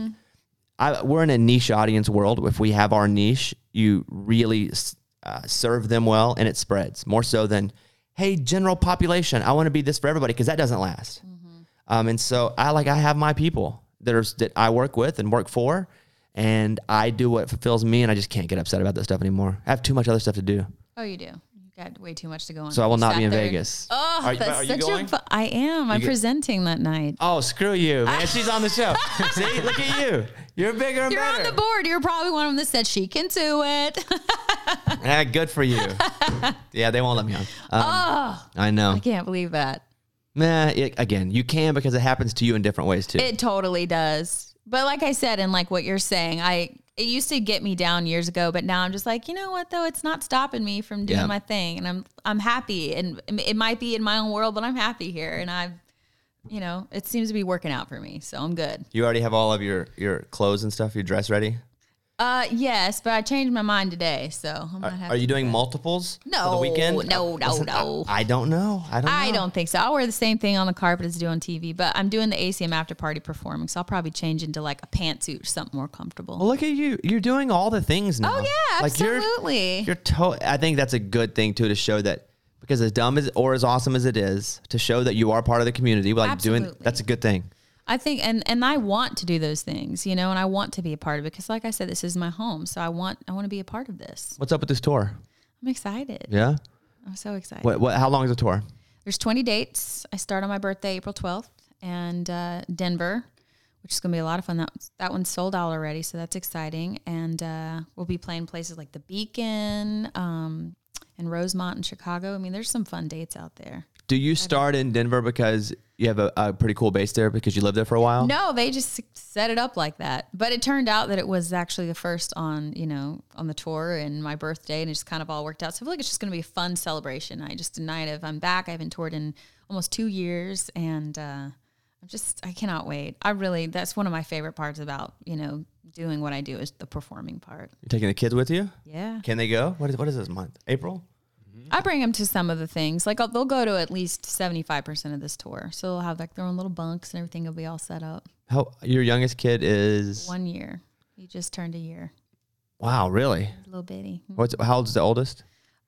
I, we're in a niche audience world. If we have our niche, you really uh, serve them well, and it spreads more so than, hey, general population, I want to be this for everybody, because that doesn't last. Mm-hmm. Um, and so I like I have my people that are that I work with and work for, and I do what fulfills me, and I just can't get upset about that stuff anymore. I have too much other stuff to do, Oh, you do. You got way too much to go on. so I will not Sat be in there. Vegas. Oh, Are you- that's are you such going? a fu- I am. I'm get- presenting that night. Oh, screw you, man! She's on the show. See, look at you. You're bigger and You're better. on the board. You're probably one of them that said she can do it. Yeah, good for you. Yeah, they won't let me on. Um, oh, I know. I can't believe that. Nah, it, again, you can, because it happens to you in different ways too. It totally does. But like I said, and like what you're saying, I it used to get me down years ago, but now I'm just like, you know what though, it's not stopping me from doing Yeah. my thing, and I'm I'm happy, and it might be in my own world, but I'm happy here, and I've, you know, it seems to be working out for me, so I'm good. You already have all of your, your clothes and stuff, your dress ready? Uh, yes, but I changed my mind today, so I might Are, have are to you do doing that. multiples for the No, weekend? no, no, Listen, no. I, I don't know. I don't know. I don't think so. I'll wear the same thing on the carpet as I do on T V, but I'm doing the A C M after party performing, so I'll probably change into like a pantsuit or something more comfortable. Well, look at you. You're doing all the things now. Oh yeah, Like, you're- absolutely. You're, to- I think that's a good thing too, to show that, because as dumb as or as awesome as it is, to show that you are part of the community, like doing Absolutely. that's a good thing. I think, and and I want to do those things, you know, and I want to be a part of it because, like I said, this is my home, so I want I want to be a part of this. What's up with this tour? I'm excited. Yeah. I'm so excited. What? What? How long is the tour? There's twenty dates. I start on my birthday, April twelfth, and uh, Denver, which is gonna be a lot of fun. That that one's sold out already, so that's exciting. And uh, we'll be playing places like the Beacon, um, and Rosemont in Chicago. I mean, there's some fun dates out there. Do you start in Denver because you have a, a pretty cool base there because you lived there for a while? No, they just set it up like that. But it turned out that it was actually the first on, you know, on the tour and my birthday, and it just kind of all worked out. So I feel like it's just going to be a fun celebration night, just a night of I'm back. I haven't toured in almost two years, and uh, I'm just, I cannot wait. I really, that's one of my favorite parts about, you know, doing what I do is the performing part. You're taking the kids with you? Yeah. Can they go? What is what is this month? April? I bring them to some of the things. Like I'll, they'll go to at least seventy-five percent of this tour. So they'll have like their own little bunks and everything will be all set up. How your youngest kid is? One year. He just turned a year. Wow, really? A little bitty. What's how old's the oldest?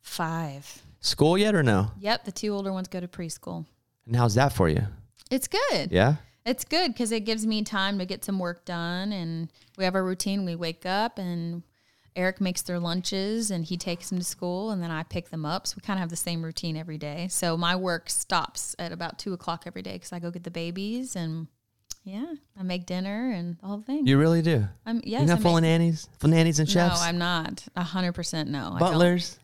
Five. School yet or no? Yep, the two older ones go to preschool. And how's that for you? It's good. Yeah. It's good because it gives me time to get some work done, and we have our routine. We wake up and Eric makes their lunches and he takes them to school, and then I pick them up. So we kind of have the same routine every day. So my work stops at about two o'clock every day because I go get the babies, and yeah, I make dinner and the whole thing. You really do. I'm yes. You're not I full of make, nannies, full nannies and chefs, No, I'm not. A hundred percent no. I don't. butlers.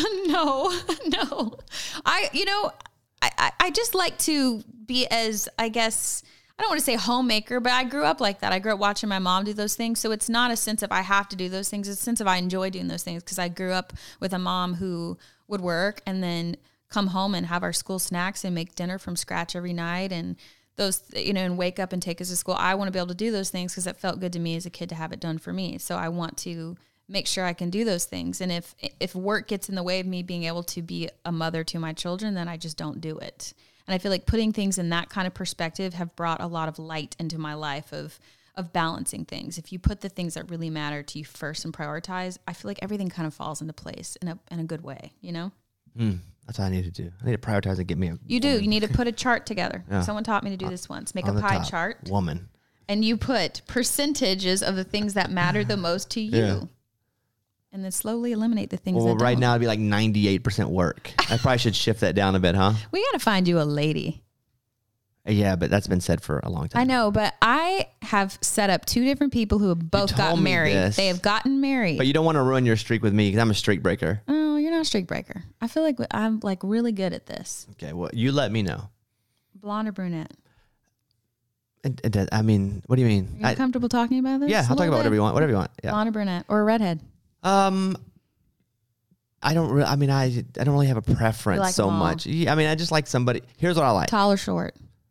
no, no. I, you know, I, I, I just like to be as, I guess, I don't want to say homemaker, but I grew up like that. I grew up watching my mom do those things. So it's not a sense of I have to do those things. It's a sense of I enjoy doing those things because I grew up with a mom who would work and then come home and have our school snacks and make dinner from scratch every night. And those, you know, and wake up and take us to school. I want to be able to do those things because it felt good to me as a kid to have it done for me. So I want to make sure I can do those things. And if if work gets in the way of me being able to be a mother to my children, then I just don't do it. And I feel like putting things in that kind of perspective have brought a lot of light into my life of of balancing things. If you put the things that really matter to you first and prioritize, I feel like everything kind of falls into place in a in a good way, you know? Mm, that's what I need to do. I need to prioritize and get me a You do. woman. You need to put a chart together. Yeah. Someone taught me to do this once. Make On a the pie top, chart. Woman. And you put percentages of the things that matter the most to you. Yeah. and then slowly eliminate the things Well, that right don't. now it'd be like ninety-eight percent work. I probably should shift that down a bit, huh? We got to find you a lady. Yeah, but that's been said for a long time. I know, but I have set up two different people who have both told got me married. this. They have gotten married. But you don't want to ruin your streak with me because I'm a streak breaker. Oh, you're not a streak breaker. I feel like I'm like really good at this. Okay, well, you let me know. Blonde or brunette? It, it does, I mean, what do you mean? Are you I, comfortable talking about this? yeah, a I'll talk little about bit? whatever you want. Whatever you want. Yeah. Blonde or brunette or a redhead? Um, I don't. Re- I mean, I I don't really have a preference like so them all. much. Yeah, I mean, I just like somebody. Here's what I like. Tall or short?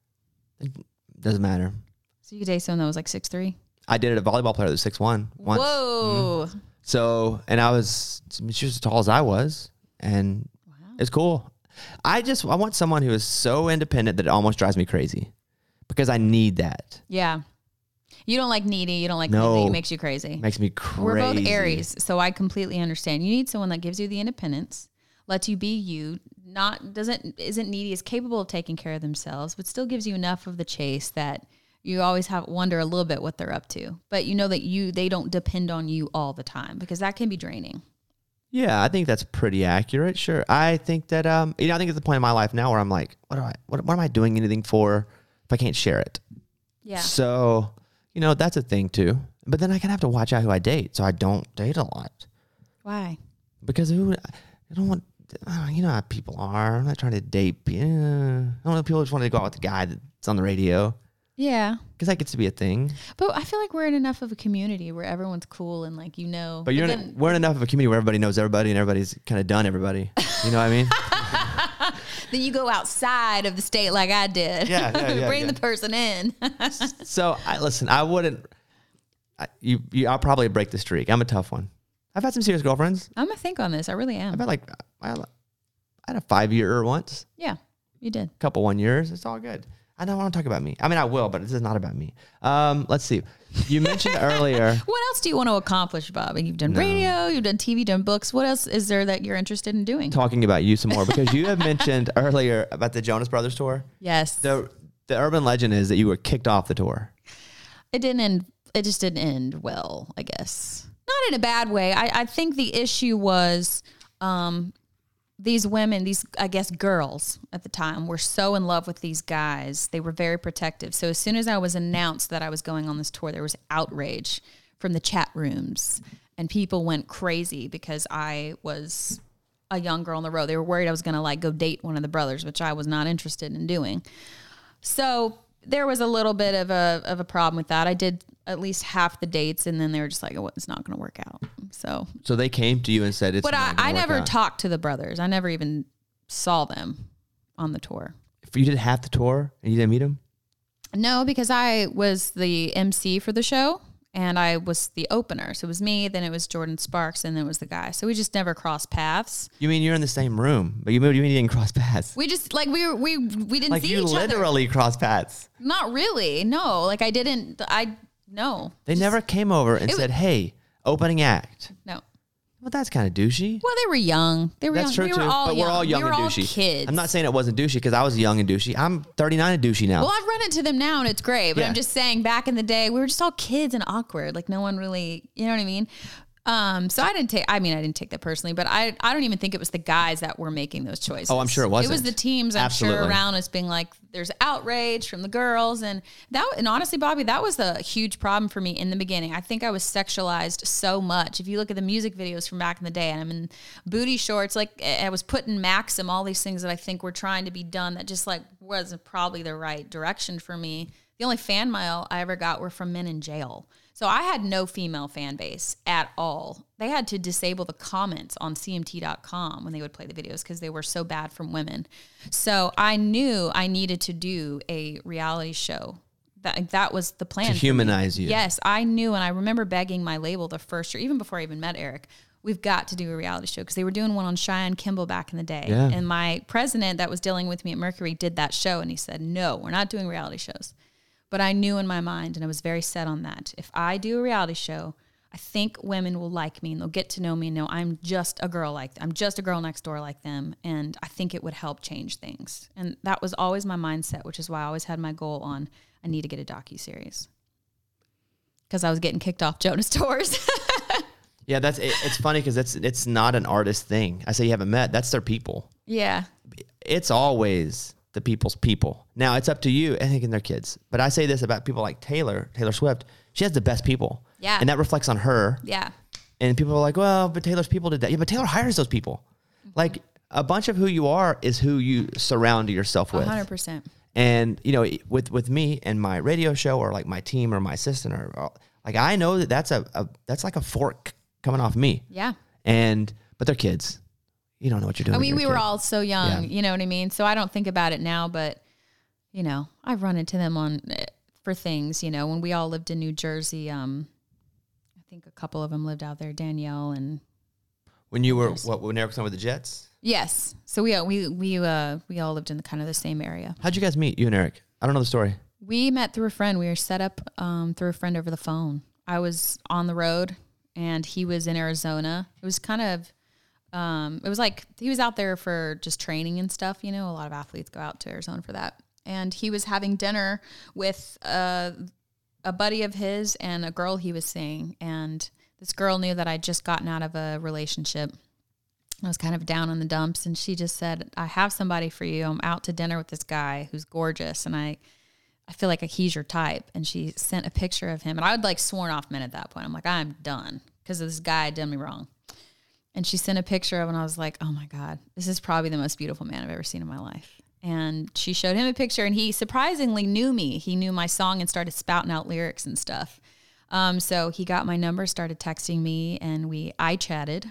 Doesn't matter. So you could date someone that was like six three. I dated a volleyball player that was six one once. Whoa. So, and I was, she was as tall as I was, and it's cool. I just, I want someone who is so independent that it almost drives me crazy because I need that. Yeah. You don't like needy. You don't like No. needy. It makes you crazy. It makes me crazy. We're both Aries, so I completely understand. You need someone that gives you the independence, lets you be you, not doesn't isn't needy, is capable of taking care of themselves, but still gives you enough of the chase that you always have wonder a little bit what they're up to. But you know that you they don't depend on you all the time because that can be draining. Yeah, I think that's pretty accurate. Sure. I think that, um, you know, I think it's the point in my life now where I'm like, what do I, what, what am I doing anything for if I can't share it? Yeah. So, you know, that's a thing too. But then I kind of have to watch out who I date. So I don't date a lot Why? because who, I don't want, uh, you know how people are. I'm not trying to date. Yeah. I don't know if people just want to go out with the guy that's on the radio Yeah. because that gets to be a thing. But I feel like we're in enough of a community where everyone's cool and like, you know. But you're then, in, we're in enough of a community where everybody knows everybody and everybody's kind of done everybody. You know what I mean? then you go outside of the state like I did. Yeah, yeah, yeah, Bring yeah. the person in. So I listen. I wouldn't. I, you, you. I'll probably break the streak. I'm a tough one. I've had some serious girlfriends. I'm going to think on this. I really am. I've had like I had, I had a five year once, Yeah, you did. a couple one years. It's all good. I don't want to talk about me. I mean, I will, but this is not about me. Um, let's see. You mentioned earlier. What else do you want to accomplish, Bob? You've done No. radio, you've done T V, done books. What else is there that you're interested in doing? Talking about you some more because you have mentioned earlier about the Jonas Brothers tour. Yes. The the urban legend is that you were kicked off the tour. It didn't end. It just didn't end well, I guess. Not in a bad way. I, I think the issue was um, these women, these, I guess, girls at the time were so in love with these guys. They were very protective. So as soon as I was announced that I was going on this tour, there was outrage from the chat rooms and people went crazy because I was a young girl on the road. They were worried I was going to like go date one of the brothers, which I was not interested in doing. So there was a little bit of a of a problem with that. I did at least half the dates, and then they were just like, "Oh, it's not going to work out." So, So they came to you and said, "It's." but I, not gonna I work never out. talked to the brothers. I never even saw them on the tour. If you did half the tour and you didn't meet them. No, because I was the M C for the show, and I was the opener. So it was me, then it was Jordan Sparks, and then it was the guy. So we just never crossed paths. You mean you're in the same room, but you mean you mean you didn't cross paths? We just like we were, we we didn't Like see you each other. literally cross paths. Not really. No, like I didn't. I no. They Just- never came over and It said, wa- "Hey, opening act." No. Well, that's kind of douchey. Well, they were young. They were That's young. true we too. were all but young. we're all young we were and all douchey. kids. I'm not saying it wasn't douchey because I was young and douchey. I'm thirty-nine and douchey now. Well, I've run into them now and it's great, but Yeah. I'm just saying back in the day, we were just all kids and awkward. Like no one really, you know what I mean? Um, so I didn't take, I mean, I didn't take that personally, but I, I don't even think it was the guys that were making those choices. Oh, I'm sure it It was wasn't. the teams, I'm sure, Absolutely. around us being like, there's outrage from the girls. And that, and honestly, Bobby, that was a huge problem for me in the beginning. I think I was sexualized so much. If you look at the music videos from back in the day, and I'm in booty shorts, like I was putting Maxim, all these things that I think were trying to be done that just like wasn't probably the right direction for me. The only fan mail I ever got were from men in jail. So I had no female fan base at all. They had to disable the comments on C M T dot com when they would play the videos because they were so bad from women. So I knew I needed to do a reality show. That that was the plan. To for me. humanize you. Yes, I knew, and I remember begging my label the first year, even before I even met Eric, we've got to do a reality show because they were doing one on Cheyenne Kimball back in the day. Yeah. And my president that was dealing with me at Mercury did that show, and he said, no, we're not doing reality shows. But I knew in my mind, and I was very set on that. If I do a reality show, I think women will like me and they'll get to know me and know I'm just a girl like them. I'm just a girl next door like them. And I think it would help change things. And that was always my mindset, which is why I always had my goal on I need to get a docuseries. Because I was getting kicked off Jonas tours. Yeah, that's it, it's funny because it's it's not an artist thing. I say you haven't met. That's their people. Yeah. It's always the people's people. Now it's up to you, I think, and their kids. But I say this about people like Taylor, Taylor Swift. She has the best people. Yeah. And that reflects on her. Yeah. And people are like, well, but Taylor's people did that. Yeah, but Taylor hires those people. Mm-hmm. Like a bunch of who you are is who you surround yourself with. one hundred percent. And, you know, with, with me and my radio show or like my team or my assistant or, or like, I know that that's a, a, that's like a fork coming off me. Yeah. And, but they're kids. You don't know what you're doing. I mean, we kid. were all so young, Yeah. you know what I mean? So I don't think about it now, but, you know, I've run into them on for things, you know, when we all lived in New Jersey. Um, I think a couple of them lived out there, Danielle and. When you were, what, when Eric was on with the Jets? Yes. So we, we, we, uh, we all lived in the kind of the same area. How'd you guys meet, you and Eric? I don't know the story. We met through a friend. We were set up um, through a friend over the phone. I was on the road and he was in Arizona. It was kind of, um, it was like he was out there for just training and stuff. You know, a lot of athletes go out to Arizona for that. And he was having dinner with uh, a buddy of his and a girl he was seeing. And this girl knew that I'd just gotten out of a relationship. I was kind of down in the dumps. And she just said, I have somebody for you. I'm out to dinner with this guy who's gorgeous. And I, I feel like he's your type. And she sent a picture of him. And I would like sworn off men at that point. I'm like, I'm done because this guy did me wrong. And she sent a picture of him and I was like, oh my God, this is probably the most beautiful man I've ever seen in my life. And she showed him a picture and he surprisingly knew me. He knew my song and started spouting out lyrics and stuff. Um, so he got my number, started texting me, and we I chatted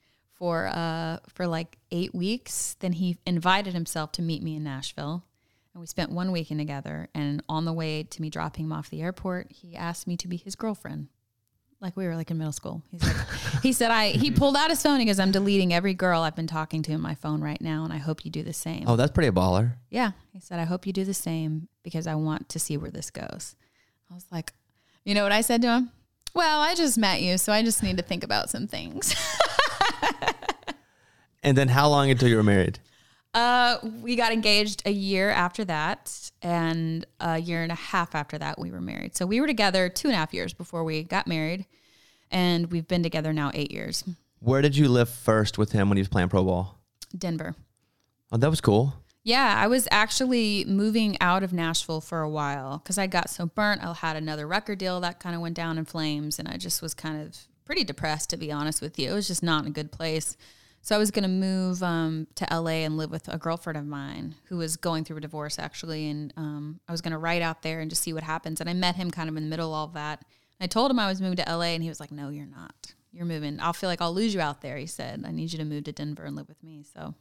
for uh for like eight weeks. Then he invited himself to meet me in Nashville. And we spent one weekend together. And on the way to me dropping him off the airport, he asked me to be his girlfriend. Like we were like in middle school. He's like, he said, I, he pulled out his phone. He goes, I'm deleting every girl I've been talking to in my phone right now. And I hope you do the same. Oh, that's pretty a baller. Yeah. He said, I hope you do the same because I want to see where this goes. I was like, you know what I said to him? Well, I just met you, so I just need to think about some things. And then how long until you were married? Uh, we got engaged a year after that, and a year and a half after that, we were married. So we were together two and a half years before we got married, and we've been together now eight years. Where did you live first with him when he was playing pro ball? Denver. Oh, that was cool. Yeah, I was actually moving out of Nashville for a while because I got so burnt. I had another record deal that kind of went down in flames, and I just was kind of pretty depressed, to be honest with you. It was just not in a good place. So I was going to move um, to L A and live with a girlfriend of mine who was going through a divorce, actually, and um, I was going to write out there and just see what happens. And I met him kind of in the middle of all of that. I told him I was moving to L A, and he was like, no, you're not. You're moving. I'll feel like I'll lose you out there, he said. I need you to move to Denver and live with me. So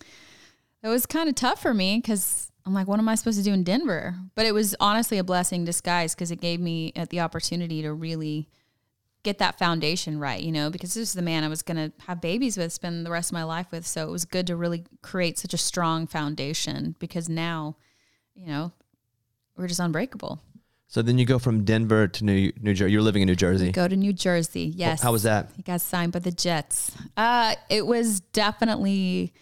it was kind of tough for me because I'm like, what am I supposed to do in Denver? But it was honestly a blessing in disguise because it gave me uh, the opportunity to really get that foundation right, you know, because this is the man I was going to have babies with, spend the rest of my life with. So it was good to really create such a strong foundation because now, you know, we're just unbreakable. So then you go from Denver to New New Jersey. You're living in New Jersey. Go to New Jersey, yes. How was that? He got signed by the Jets. Uh, it was definitely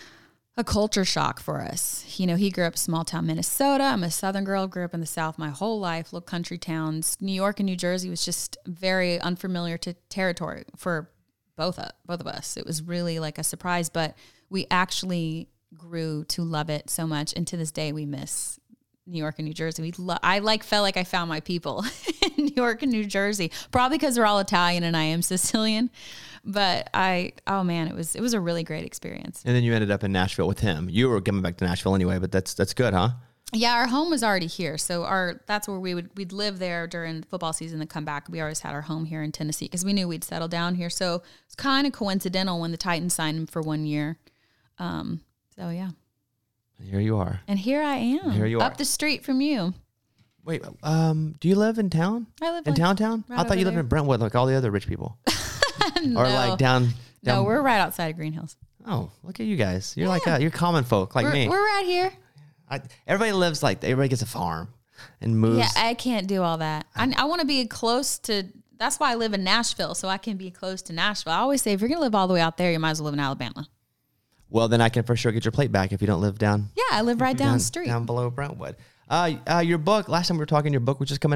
a culture shock for us. You know, he grew up small town Minnesota. I'm a Southern girl, grew up in the South my whole life, little country towns. New York and New Jersey was just very unfamiliar to territory for both of, both of us. It was really like a surprise, but we actually grew to love it so much. And to this day, we miss New York and New Jersey. We lo- I like felt like I found my people in New York and New Jersey, probably because they're all Italian and I am Sicilian. But I, oh man, it was it was a really great experience. And then you ended up in Nashville with him. You were coming back to Nashville anyway, but that's that's good, huh? Yeah, our home was already here, so our that's where we would we'd live there during football season and come back. We always had our home here in Tennessee because we knew we'd settle down here. So it's kind of coincidental when the Titans signed him for one year. Um, so yeah. And here you are. And here I am. And here you are. Up the street from you. Wait, um, do you live in town? I live in like town town? right I thought you over lived there. in Brentwood like all the other rich people. No. Or like down, down. No, we're right outside of Green Hills. Oh, look at you guys. You're Yeah. like, uh, you're common folk like we're, me. We're right here. I, everybody lives like, everybody gets a farm and moves. Yeah, I can't do all that. I, I want to be close to, that's why I live in Nashville, so I can be close to Nashville. I always say, if you're going to live all the way out there, you might as well live in Alabama. Well, then I can for sure get your plate back if you don't live down. Yeah, I live right down, down the street. Down below Brentwood. Uh, uh, your book, last time we were talking, your book was just coming out?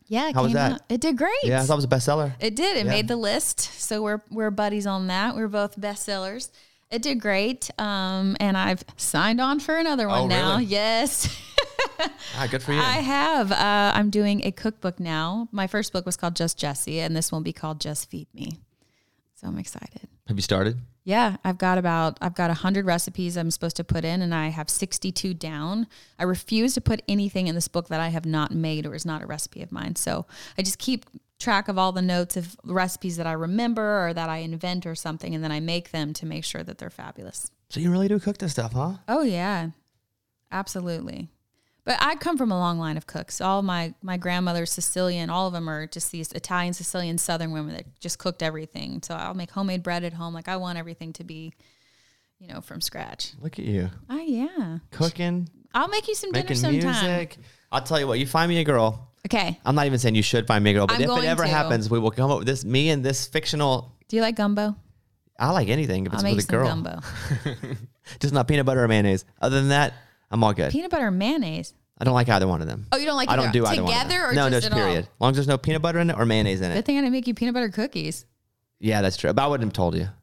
Yeah, it How was came that? out. It did great. Yeah, I thought it was a bestseller. It did. It Yeah. made the list. So we're we're buddies on that. We're both bestsellers. It did great. Um, and I've signed on for another one Oh, now. really? Yes. Ah, good for you. I have. Uh, I'm doing a cookbook now. My first book was called Just Jessie, and this one will be called Just Feed Me. So I'm excited. Have you started? Yeah, I've got about I've got one hundred recipes I'm supposed to put in, and I have sixty-two down. I refuse to put anything in this book that I have not made or is not a recipe of mine. So I just keep track of all the notes of recipes that I remember or that I invent or something, and then I make them to make sure that they're fabulous. So you really do cook this stuff, huh? Oh yeah, absolutely. But I come from a long line of cooks. All my my grandmother's Sicilian. All of them are just these Italian, Sicilian, Southern women that just cooked everything. So I'll make homemade bread at home. Like I want everything to be, you know, from scratch. Look at you. Oh yeah. Cooking, I'll make you some dinner making sometime. music. I'll tell you what, you find me a girl. Okay. I'm not even saying you should find me a girl, but I'm if it going ever to. happens, we will come up with this, me and this fictional, Do you like gumbo? I like anything if it's I'll make with a some girl. gumbo. Just not peanut butter or mayonnaise. Other than that, I'm all good. Peanut butter and mayonnaise. I don't like either one of them. Oh, you don't like I don't either- do either one of together them. or no, just no, at all? period. As long as there's no peanut butter in it or mayonnaise in it. Good thing I didn't make you peanut butter cookies. Yeah, that's true. But I wouldn't have told you.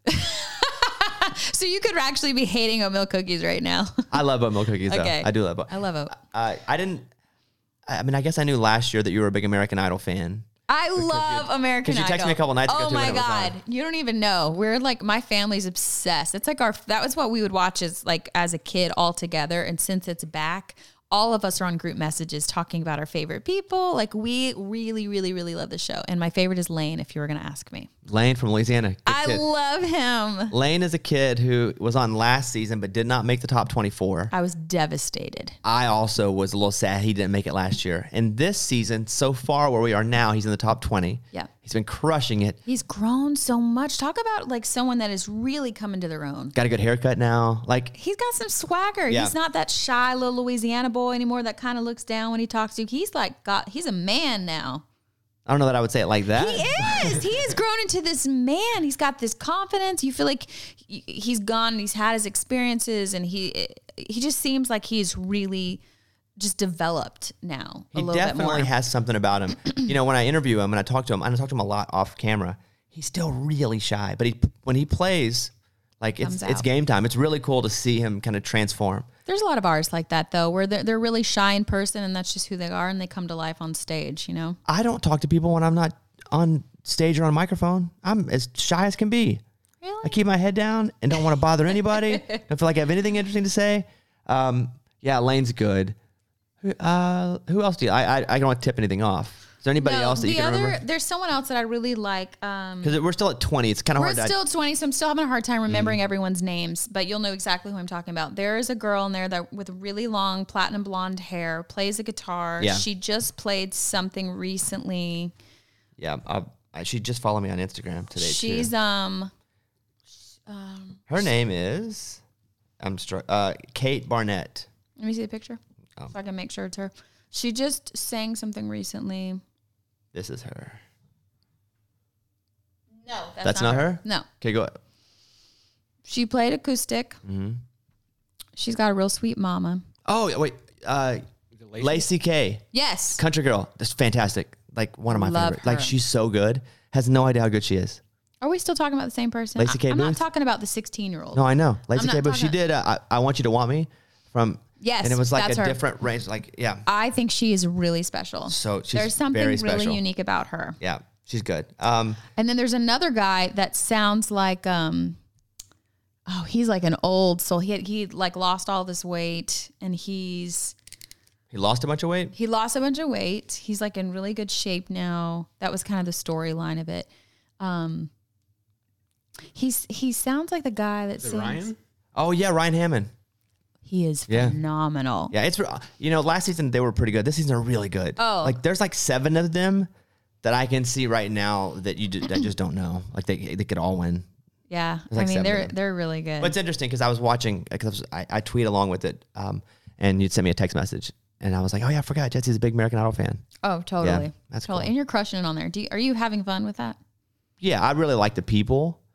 So you could actually be hating oatmeal cookies right now. I love oatmeal cookies, though. Okay. I do love oat. I love oat. Uh, I didn't, I mean, I guess I knew last year that you were a big American Idol fan. I love American 'cause you Idol. texted me a couple nights ago, Oh too, when my it was God. on. You don't even know. We're like, my family's obsessed. It's like our, that was what we would watch as like, as a kid all together. And since it's back, all of us are on group messages talking about our favorite people. Like we really, really, really love the show. And my favorite is Lane, if you were going to ask me. Lane from Louisiana. Good I kid. love him. Lane is a kid who was on last season but did not make the top twenty-four. I was devastated. I also was a little sad he didn't make it last year. And this season, so far where we are now, he's in the top twenty. Yeah. He's been crushing it. He's grown so much. Talk about like someone that is really coming to their own. Got a good haircut now. Like, He's got some swagger. Yeah. He's not that shy little Louisiana boy anymore that kind of looks down when he talks to you. He's like got he's a man now. I don't know that I would say it like that. He is. He has grown into this man. He's got this confidence. You feel like he's gone and he's had his experiences and he he just seems like he's really just developed now a He little bit definitely more. has something about him. You know, when I interview him and I talk to him, and I talk to him a lot off camera, he's still really shy. But he when he plays, like it's Comes it's out. game time. It's really cool to see him kind of transform. There's a lot of artists like that though, where they're, they're really shy in person and that's just who they are and they come to life on stage, you know? I don't talk to people when I'm not on stage or on microphone. I'm as shy as can be. Really? I keep my head down and don't want to bother anybody. Don't feel like I have anything interesting to say. Um, yeah, Lane's good. Who- Uh, who else do you? I I, I don't want to tip anything off. Is there anybody No, else that you the can other, remember? there's someone else that I really like. Um, Because we're still at twenty. It's kind of we're hard to. still twenty, so I'm still having a hard time remembering Mm. everyone's names, but you'll know exactly who I'm talking about. There is a girl in there that with really long platinum blonde hair plays a guitar. Yeah. She just played something recently. Yeah, I, I, she just followed me on Instagram today She's too. um Her name is I'm str- uh, Kate Barnett. let me see the picture Oh. so I can make sure it's her. She just sang something recently. This is her. No, that's, That's not her? No. Okay, go. She played acoustic. Mm-hmm. She's got a real sweet mama. Oh yeah, wait, uh, Lacey K, Yes. country girl. That's fantastic. Like one of my Love favorites. Like her. she's so good. Has no idea how good she is. Are we still talking about the same person? Lacey K. I, I'm not Booth? talking about the sixteen-year-old. No, I know Lacey I'm K. not But she talking- did. Uh, I, I want you to want me from. Yes, and it was like that's a her. different range. Like yeah, I think she is really special. So she's there's something very really special. unique about her. yeah, she's good. Um, And then there's another guy that sounds like um oh, he's like an old soul. He had, he like lost all this weight and he's he lost a bunch of weight. he lost a bunch of weight. He's like in really good shape now. That was kind of the storyline of it. Um he's he sounds like the guy that Is it sings. Ryan? Oh yeah, Ryan Hammond. He is Yeah. phenomenal. Yeah, it's you know last season they were pretty good. This season they're really good. Oh. like there's like seven of them that I can see right now that you d- that just don't know. Like they they could all win. Yeah. There's like I mean seven they're of them. they're really good. But it's interesting because I was watching because I, I tweet along with it, um, and you'd send me a text message, and I was like, oh yeah, I forgot Jesse's a big American Idol fan. oh, totally. that's totally. cool. And you're crushing it on there. Do you, are you having fun with that? Yeah, I really like the people.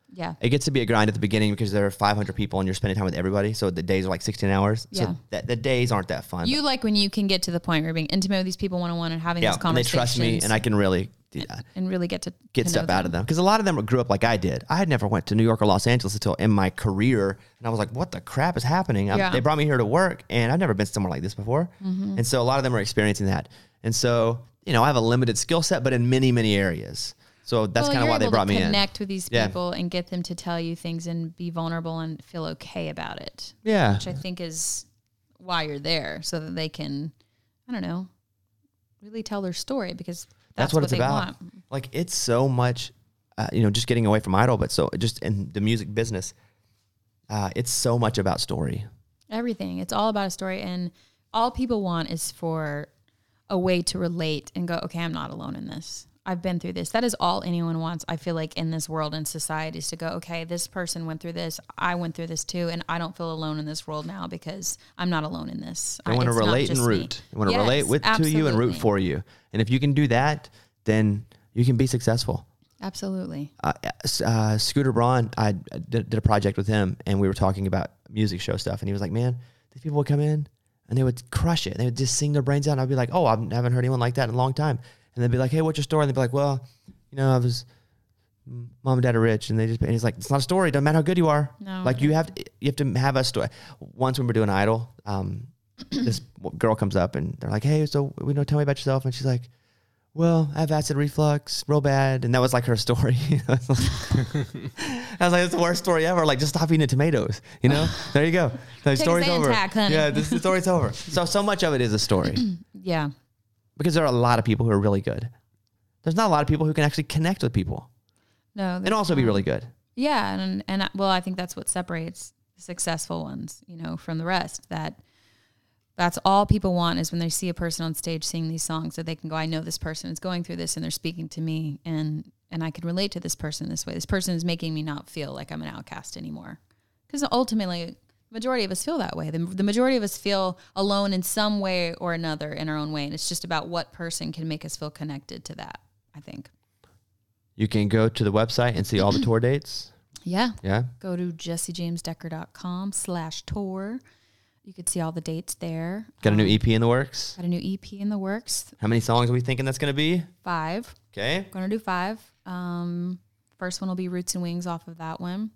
Yeah. It gets to be a grind at the beginning because there are five hundred people and you're spending time with everybody. So the days are like sixteen hours. Yeah. So that, the days aren't that fun. You like when you can get to the point where you're being intimate with these people one-on-one and having yeah, these and they conversations. trust me and I can really do that. And really get to Get to stuff know out of them. Because a lot of them grew up like I did. I had never went to New York or Los Angeles until in my career. And I was like, what the crap is happening? Yeah. I, they brought me here to work and I've never been somewhere like this before. Mm-hmm. And so a lot of them are experiencing that. And so, you know, I have a limited skill set, but in many, many areas. So that's well, kind of why they brought me in. Connect with these Yeah. people and get them to tell you things and be vulnerable and feel okay about it. Yeah. Which I think is why you're there, so that they can, I don't know, really tell their story, because that's, That's what, what it's they about. want. Like it's so much, uh, you know, just getting away from Idol, but so just in the music business, uh, it's so much about story. Everything. It's all about a story, and all people want is for a way to relate and go, okay, I'm not alone in this. I've been through this. That is all anyone wants, I feel like, in this world and society, is to go, okay, this person went through this. I went through this too, and I don't feel alone in this world now because I'm not alone in this. I want to it's not relate and just me. root. I want to Yes, relate with to you and root absolutely. for you. And if you can do that, then you can be successful. Absolutely. Uh, uh, Scooter Braun, I did, did a project with him, and we were talking about music show stuff, and he was like, man, these people would come in and they would crush it. They would just sing their brains out, and I'd be like, oh, I haven't heard anyone like that in a long time. And they'd be like, hey, what's your story? And they'd be like, well, you know, I was, mom and dad are rich, and they just, and he's like, it's not a story. It doesn't matter how good you are. No. Like you have to, you have to have a story. Once when we're doing Idol, um, this girl comes up and they're like, hey, so we know, tell me about yourself. And she's like, well, I have acid reflux real bad. And that was like her story. I was like, it's the worst story ever. Like, just stop eating the tomatoes, you know? There you go. The Take a story's over. Zantac, honey. Yeah, this, the story's over. So, so much of it is a story Yeah. because there are a lot of people who are really good. There's not a lot of people who can actually connect with people No. and also be really good. Yeah, and and I- well, I think that's what separates the successful ones, you know, from the rest. That that's all people want, is when they see a person on stage sing these songs, so they can go, I know this person is going through this, and they're speaking to me, and and I can relate to this person this way. This person is making me not feel like I'm an outcast anymore, because ultimately, the majority of us feel that way. The, the majority of us feel alone in some way or another in our own way, and it's just about what person can make us feel connected to that, I think. You can go to the website and see all the tour dates. Yeah. Yeah. Go to jessiejamesdecker.com slash tour. You could see all the dates there. Got a new Um, E P in the works. Got a new E P in the works. How many songs are we thinking that's going to be? Five. Okay. Gonna do five. Um, first one will be Roots and Wings off of that one.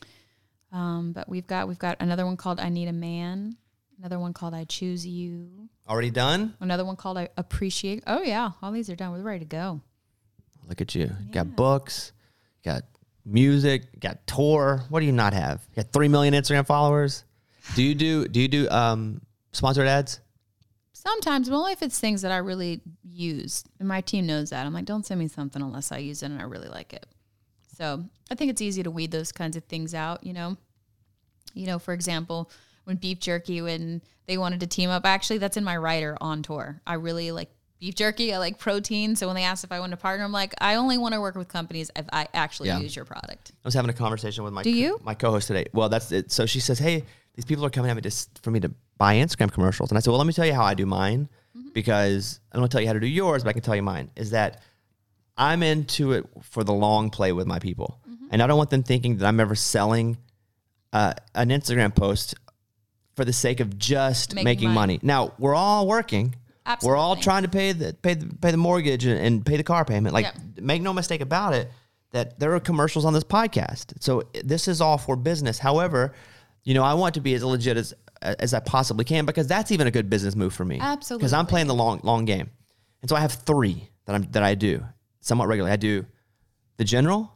Um, but we've got we've got another one called I Need a Man. Another one called I Choose You. Already done? Another one called I Appreciate. Oh yeah, all these are done. We're ready to go. Look at you. You got books, you got music, you got tour. What do you not have? You got three million Instagram followers. Do you do do you do um sponsored ads? Sometimes, but only if it's things that I really use. And my team knows that. I'm like, don't send me something unless I use it and I really like it. So I think it's easy to weed those kinds of things out, you know. You know, for example, when Beef Jerky, when they wanted to team up, actually that's in my writer on tour. I really like beef jerky. I like protein. So when they asked if I want to partner, I'm like, I only want to work with companies if I actually Yeah. use your product. I was having a conversation with my Do you? my co-host today. Well, that's it. So she says, "Hey, these people are coming at me just for me to buy Instagram commercials." And I said, "Well, let me tell you how I do mine, Mm-hmm. because I don't want to tell you how to do yours, but I can tell you mine. Is that I'm into it for the long play with my people, Mm-hmm. and I don't want them thinking that I'm ever selling uh, an Instagram post for the sake of just Making making, money. money. Now we're all working." We're all Absolutely. trying to pay the pay the pay the mortgage and, and pay the car payment. Like, Yep. make no mistake about it, that there are commercials on this podcast. So this is all for business. However, you know, I want to be as legit as as I possibly can, because that's even a good business move for me. Because I'm Absolutely. playing the long long game, and so I have three that I'm that I do somewhat regularly. I do the general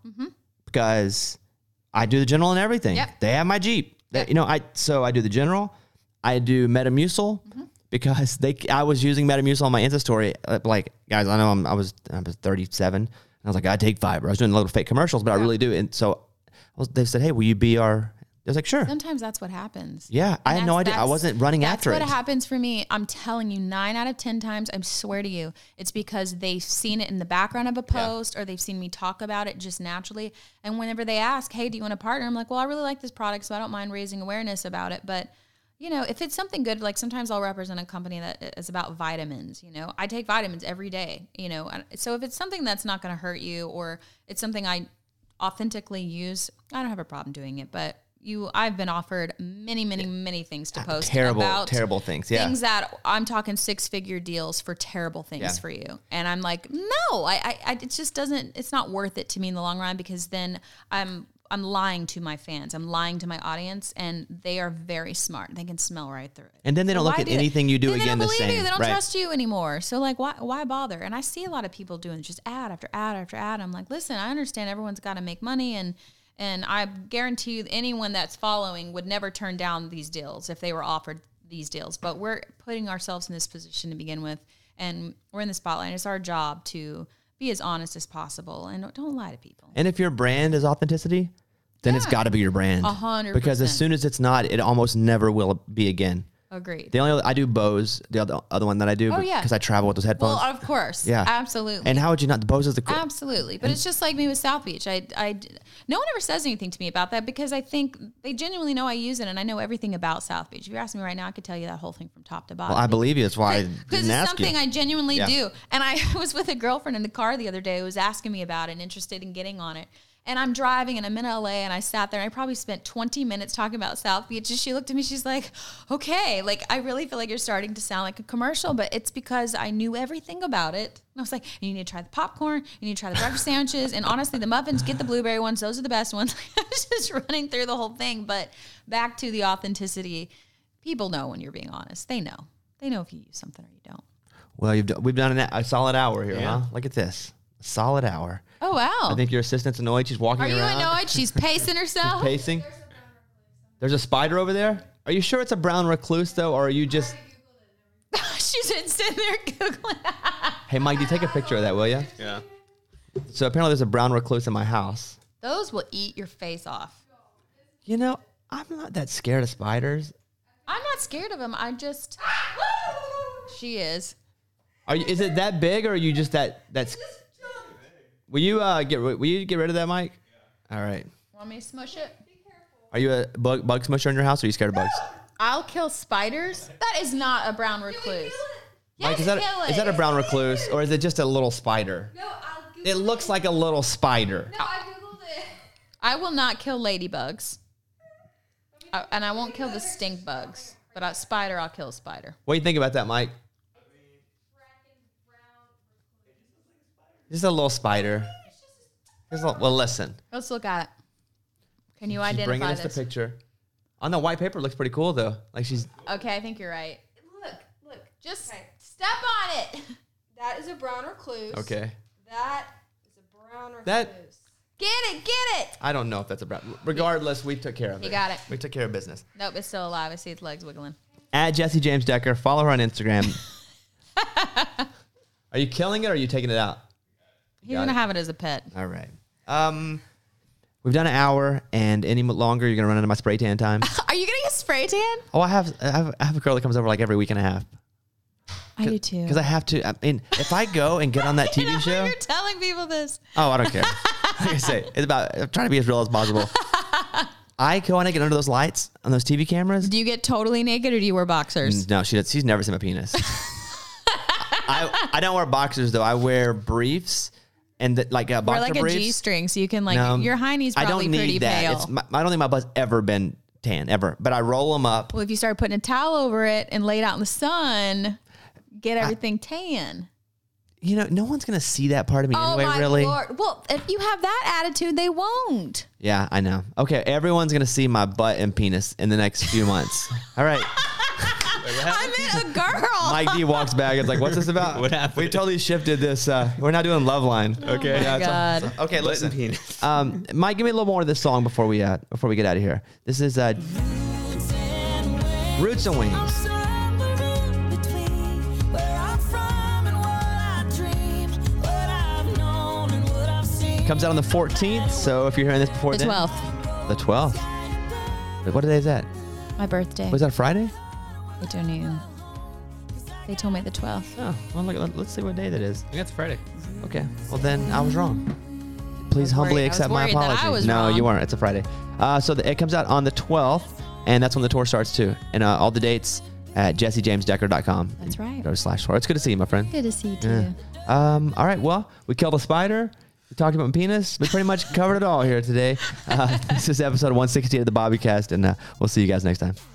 because I do the general and everything. Yep. They have my Jeep. They- Yep. You know, I so I do the general. I do Metamucil. Because they, I was using Metamucil on my Insta story. uh, Like, guys, I know I'm, I was, I was thirty-seven. And I was like, I take fiber. I was doing little fake commercials, but I really do. And so I was, they said, "Hey, will you be our?" I was like, "Sure." Sometimes that's what happens. Yeah, I And had no that's- idea. I that's- wasn't running that's after what it. happens for me. I'm telling you, nine out of ten times, I swear to you, it's because they've seen it in the background of a post, or they've seen me talk about it just naturally. And whenever they ask, "Hey, do you want to partner?" I'm like, "Well, I really like this product, so I don't mind raising awareness about it." But you know, if it's something good, like sometimes I'll represent a company that is about vitamins, you know, I take vitamins every day, you know, and so if it's something that's not going to hurt you, or it's something I authentically use, I don't have a problem doing it, but you, I've been offered many, many, many things to post terrible, about terrible things. Yeah. Things that I'm talking six figure deals for terrible things Yeah. for you. And I'm like, no, I, I, I, it just doesn't, it's not worth it to me in the long run, because then I'm, I'm lying to my fans. I'm lying to my audience, and they are very smart. They can smell right through it. And then they don't So look why at do they- anything you do then again they the don't believe same. you. They don't Right. trust you anymore. So like, why why bother? And I see a lot of people doing just ad after ad after ad. I'm like, listen, I understand everyone's got to make money, and and I guarantee you anyone that's following would never turn down these deals if they were offered these deals. But we're putting ourselves in this position to begin with, and we're in the spotlight. It's our job to be as honest as possible, and don't, don't lie to people. And if your brand is authenticity, then it's Yeah. got to be your brand. A hundred Because as percent. soon as it's not, it almost never will be again. Agreed. The only other, I do Bose, the other, other one that I do, Oh, yeah. because I travel with those headphones. Well, of course. Yeah. Absolutely. And how would you not? Bose is the cool. Absolutely. But it's just like me with South Beach. I, I, no one ever says anything to me about that, because I think they genuinely know I use it, and I know everything about South Beach. If you ask me right now, I could tell you that whole thing from top to bottom. Well, I believe you. That's why I Because didn't it's ask something you. I genuinely Yeah. do. And I was with a girlfriend in the car the other day who was asking me about it and interested in getting on it. And I'm driving, and I'm in L A, and I sat there, and I probably spent twenty minutes talking about South Beach. And she looked at me, she's like, okay, like, I really feel like you're starting to sound like a commercial, but it's because I knew everything about it. And I was like, you need to try the popcorn, you need to try the breakfast sandwiches, and honestly, the muffins, get the blueberry ones, those are the best ones. I was just running through the whole thing. But back to the authenticity, people know when you're being honest. They know. They know if you use something or you don't. Well, you've done, we've done an, a solid hour here, Yeah. huh? Look at this. A solid hour. Oh, wow. I think your assistant's annoyed. She's walking Are you around. annoyed? She's pacing herself. Pacing. There's a spider over there. Are you sure it's a brown recluse, though, or are you just... She's been sitting there Googling. Hey, Mike, do you take a picture of that, will you? Yeah. So apparently there's a brown recluse in my house. Those will eat your face off. You know, I'm not that scared of spiders. I'm not scared of them. I just... She is. Are you, is it that big, or are you just that... that's? Will you uh get will you get rid of that, Mike? Yeah. All right. Want me to smush it? Are you a bug, bug smusher in your house, or are you scared of bugs? I'll kill spiders. That is not a brown recluse. Mike, is that kill a, is that a it. brown recluse, or is it just a little spider? No, I'll Google It looks like a little spider. No, I Googled it. I will not kill ladybugs. I, and I won't kill the stink bugs. But a spider, I'll kill a spider. What do you think about that, Mike? Just a little spider. Just a, well, listen. Let's look at it. Can you She's bringing identify us this? the picture. On the white paper, it looks pretty cool though. Like she's. Okay, I think you're right. Look, look. Just Okay. step on it. That is a brown recluse. Okay. That is a brown recluse. That- Get it, get it. I don't know if that's a brown. Regardless, we took care of it. You got it. We took care of business. Nope, it's still alive. I see its legs wiggling. At Jesse James Decker, follow her on Instagram. Are you killing it, or are you taking it out? He's Got gonna it. have it as a pet. All right. Um, we've done an hour, and any longer, you're gonna run into my spray tan time. Are you getting a spray tan? Oh, I have, I have, I have a girl that comes over like every week and a half. I do too. Because I have to. I mean, if I go and get on that T V show, You're telling people this. oh, I don't care. Like I say, it's about I'm trying to be as real as possible. I go and I get under those lights on those T V cameras. Do you get totally naked or do you wear boxers? No, she does, she's never seen my penis. I I don't wear boxers though. I wear briefs and the, like a boxer Or like briefs. a G string, so you can like No, your hiney's I probably don't need pretty that. pale. It's my, I don't think my butt's ever been tan ever, but I roll them up. Well, if you start putting a towel over it and lay it out in the sun, get everything tan. You know, no one's gonna see that part of me Oh anyway. my Really? lord! Well, if you have that attitude, they won't. Yeah, I know. Okay, everyone's gonna see my butt and penis in the next few months. All right. I meant a girl. Mike D walks back. It's like, what's this about? What happened? We totally shifted this. Uh, we're not doing Love Line. Okay. Oh my Yeah, it's- God. okay, listen. penis. Um, Mike, give me a little more of this song before we uh, before we get out of here. This is uh, Roots and Wings. Comes out on the fourteenth. So if you're hearing this before The then, twelfth, the twelfth. Wait, what day is that? my birthday. Was that Friday? They told you. They told me the twelfth. Oh, well, look, let's see what day that is. I think it's Friday. Okay. Well, then I was wrong. Please was humbly worried- I was accept my worried that I apology. was no, wrong. you weren't. It's a Friday. Uh, so the, it comes out on the twelfth, and that's when the tour starts too. And uh, all the dates at jesse james decker dot com. That's right. Go to slash tour. It's good to see you, my friend. Good to see you too. Yeah. Um, all right. Well, we killed a spider. We talked about my penis. We pretty much covered it all here today. Uh, this is episode one sixty-eight of the Bobbycast, and uh, we'll see you guys next time.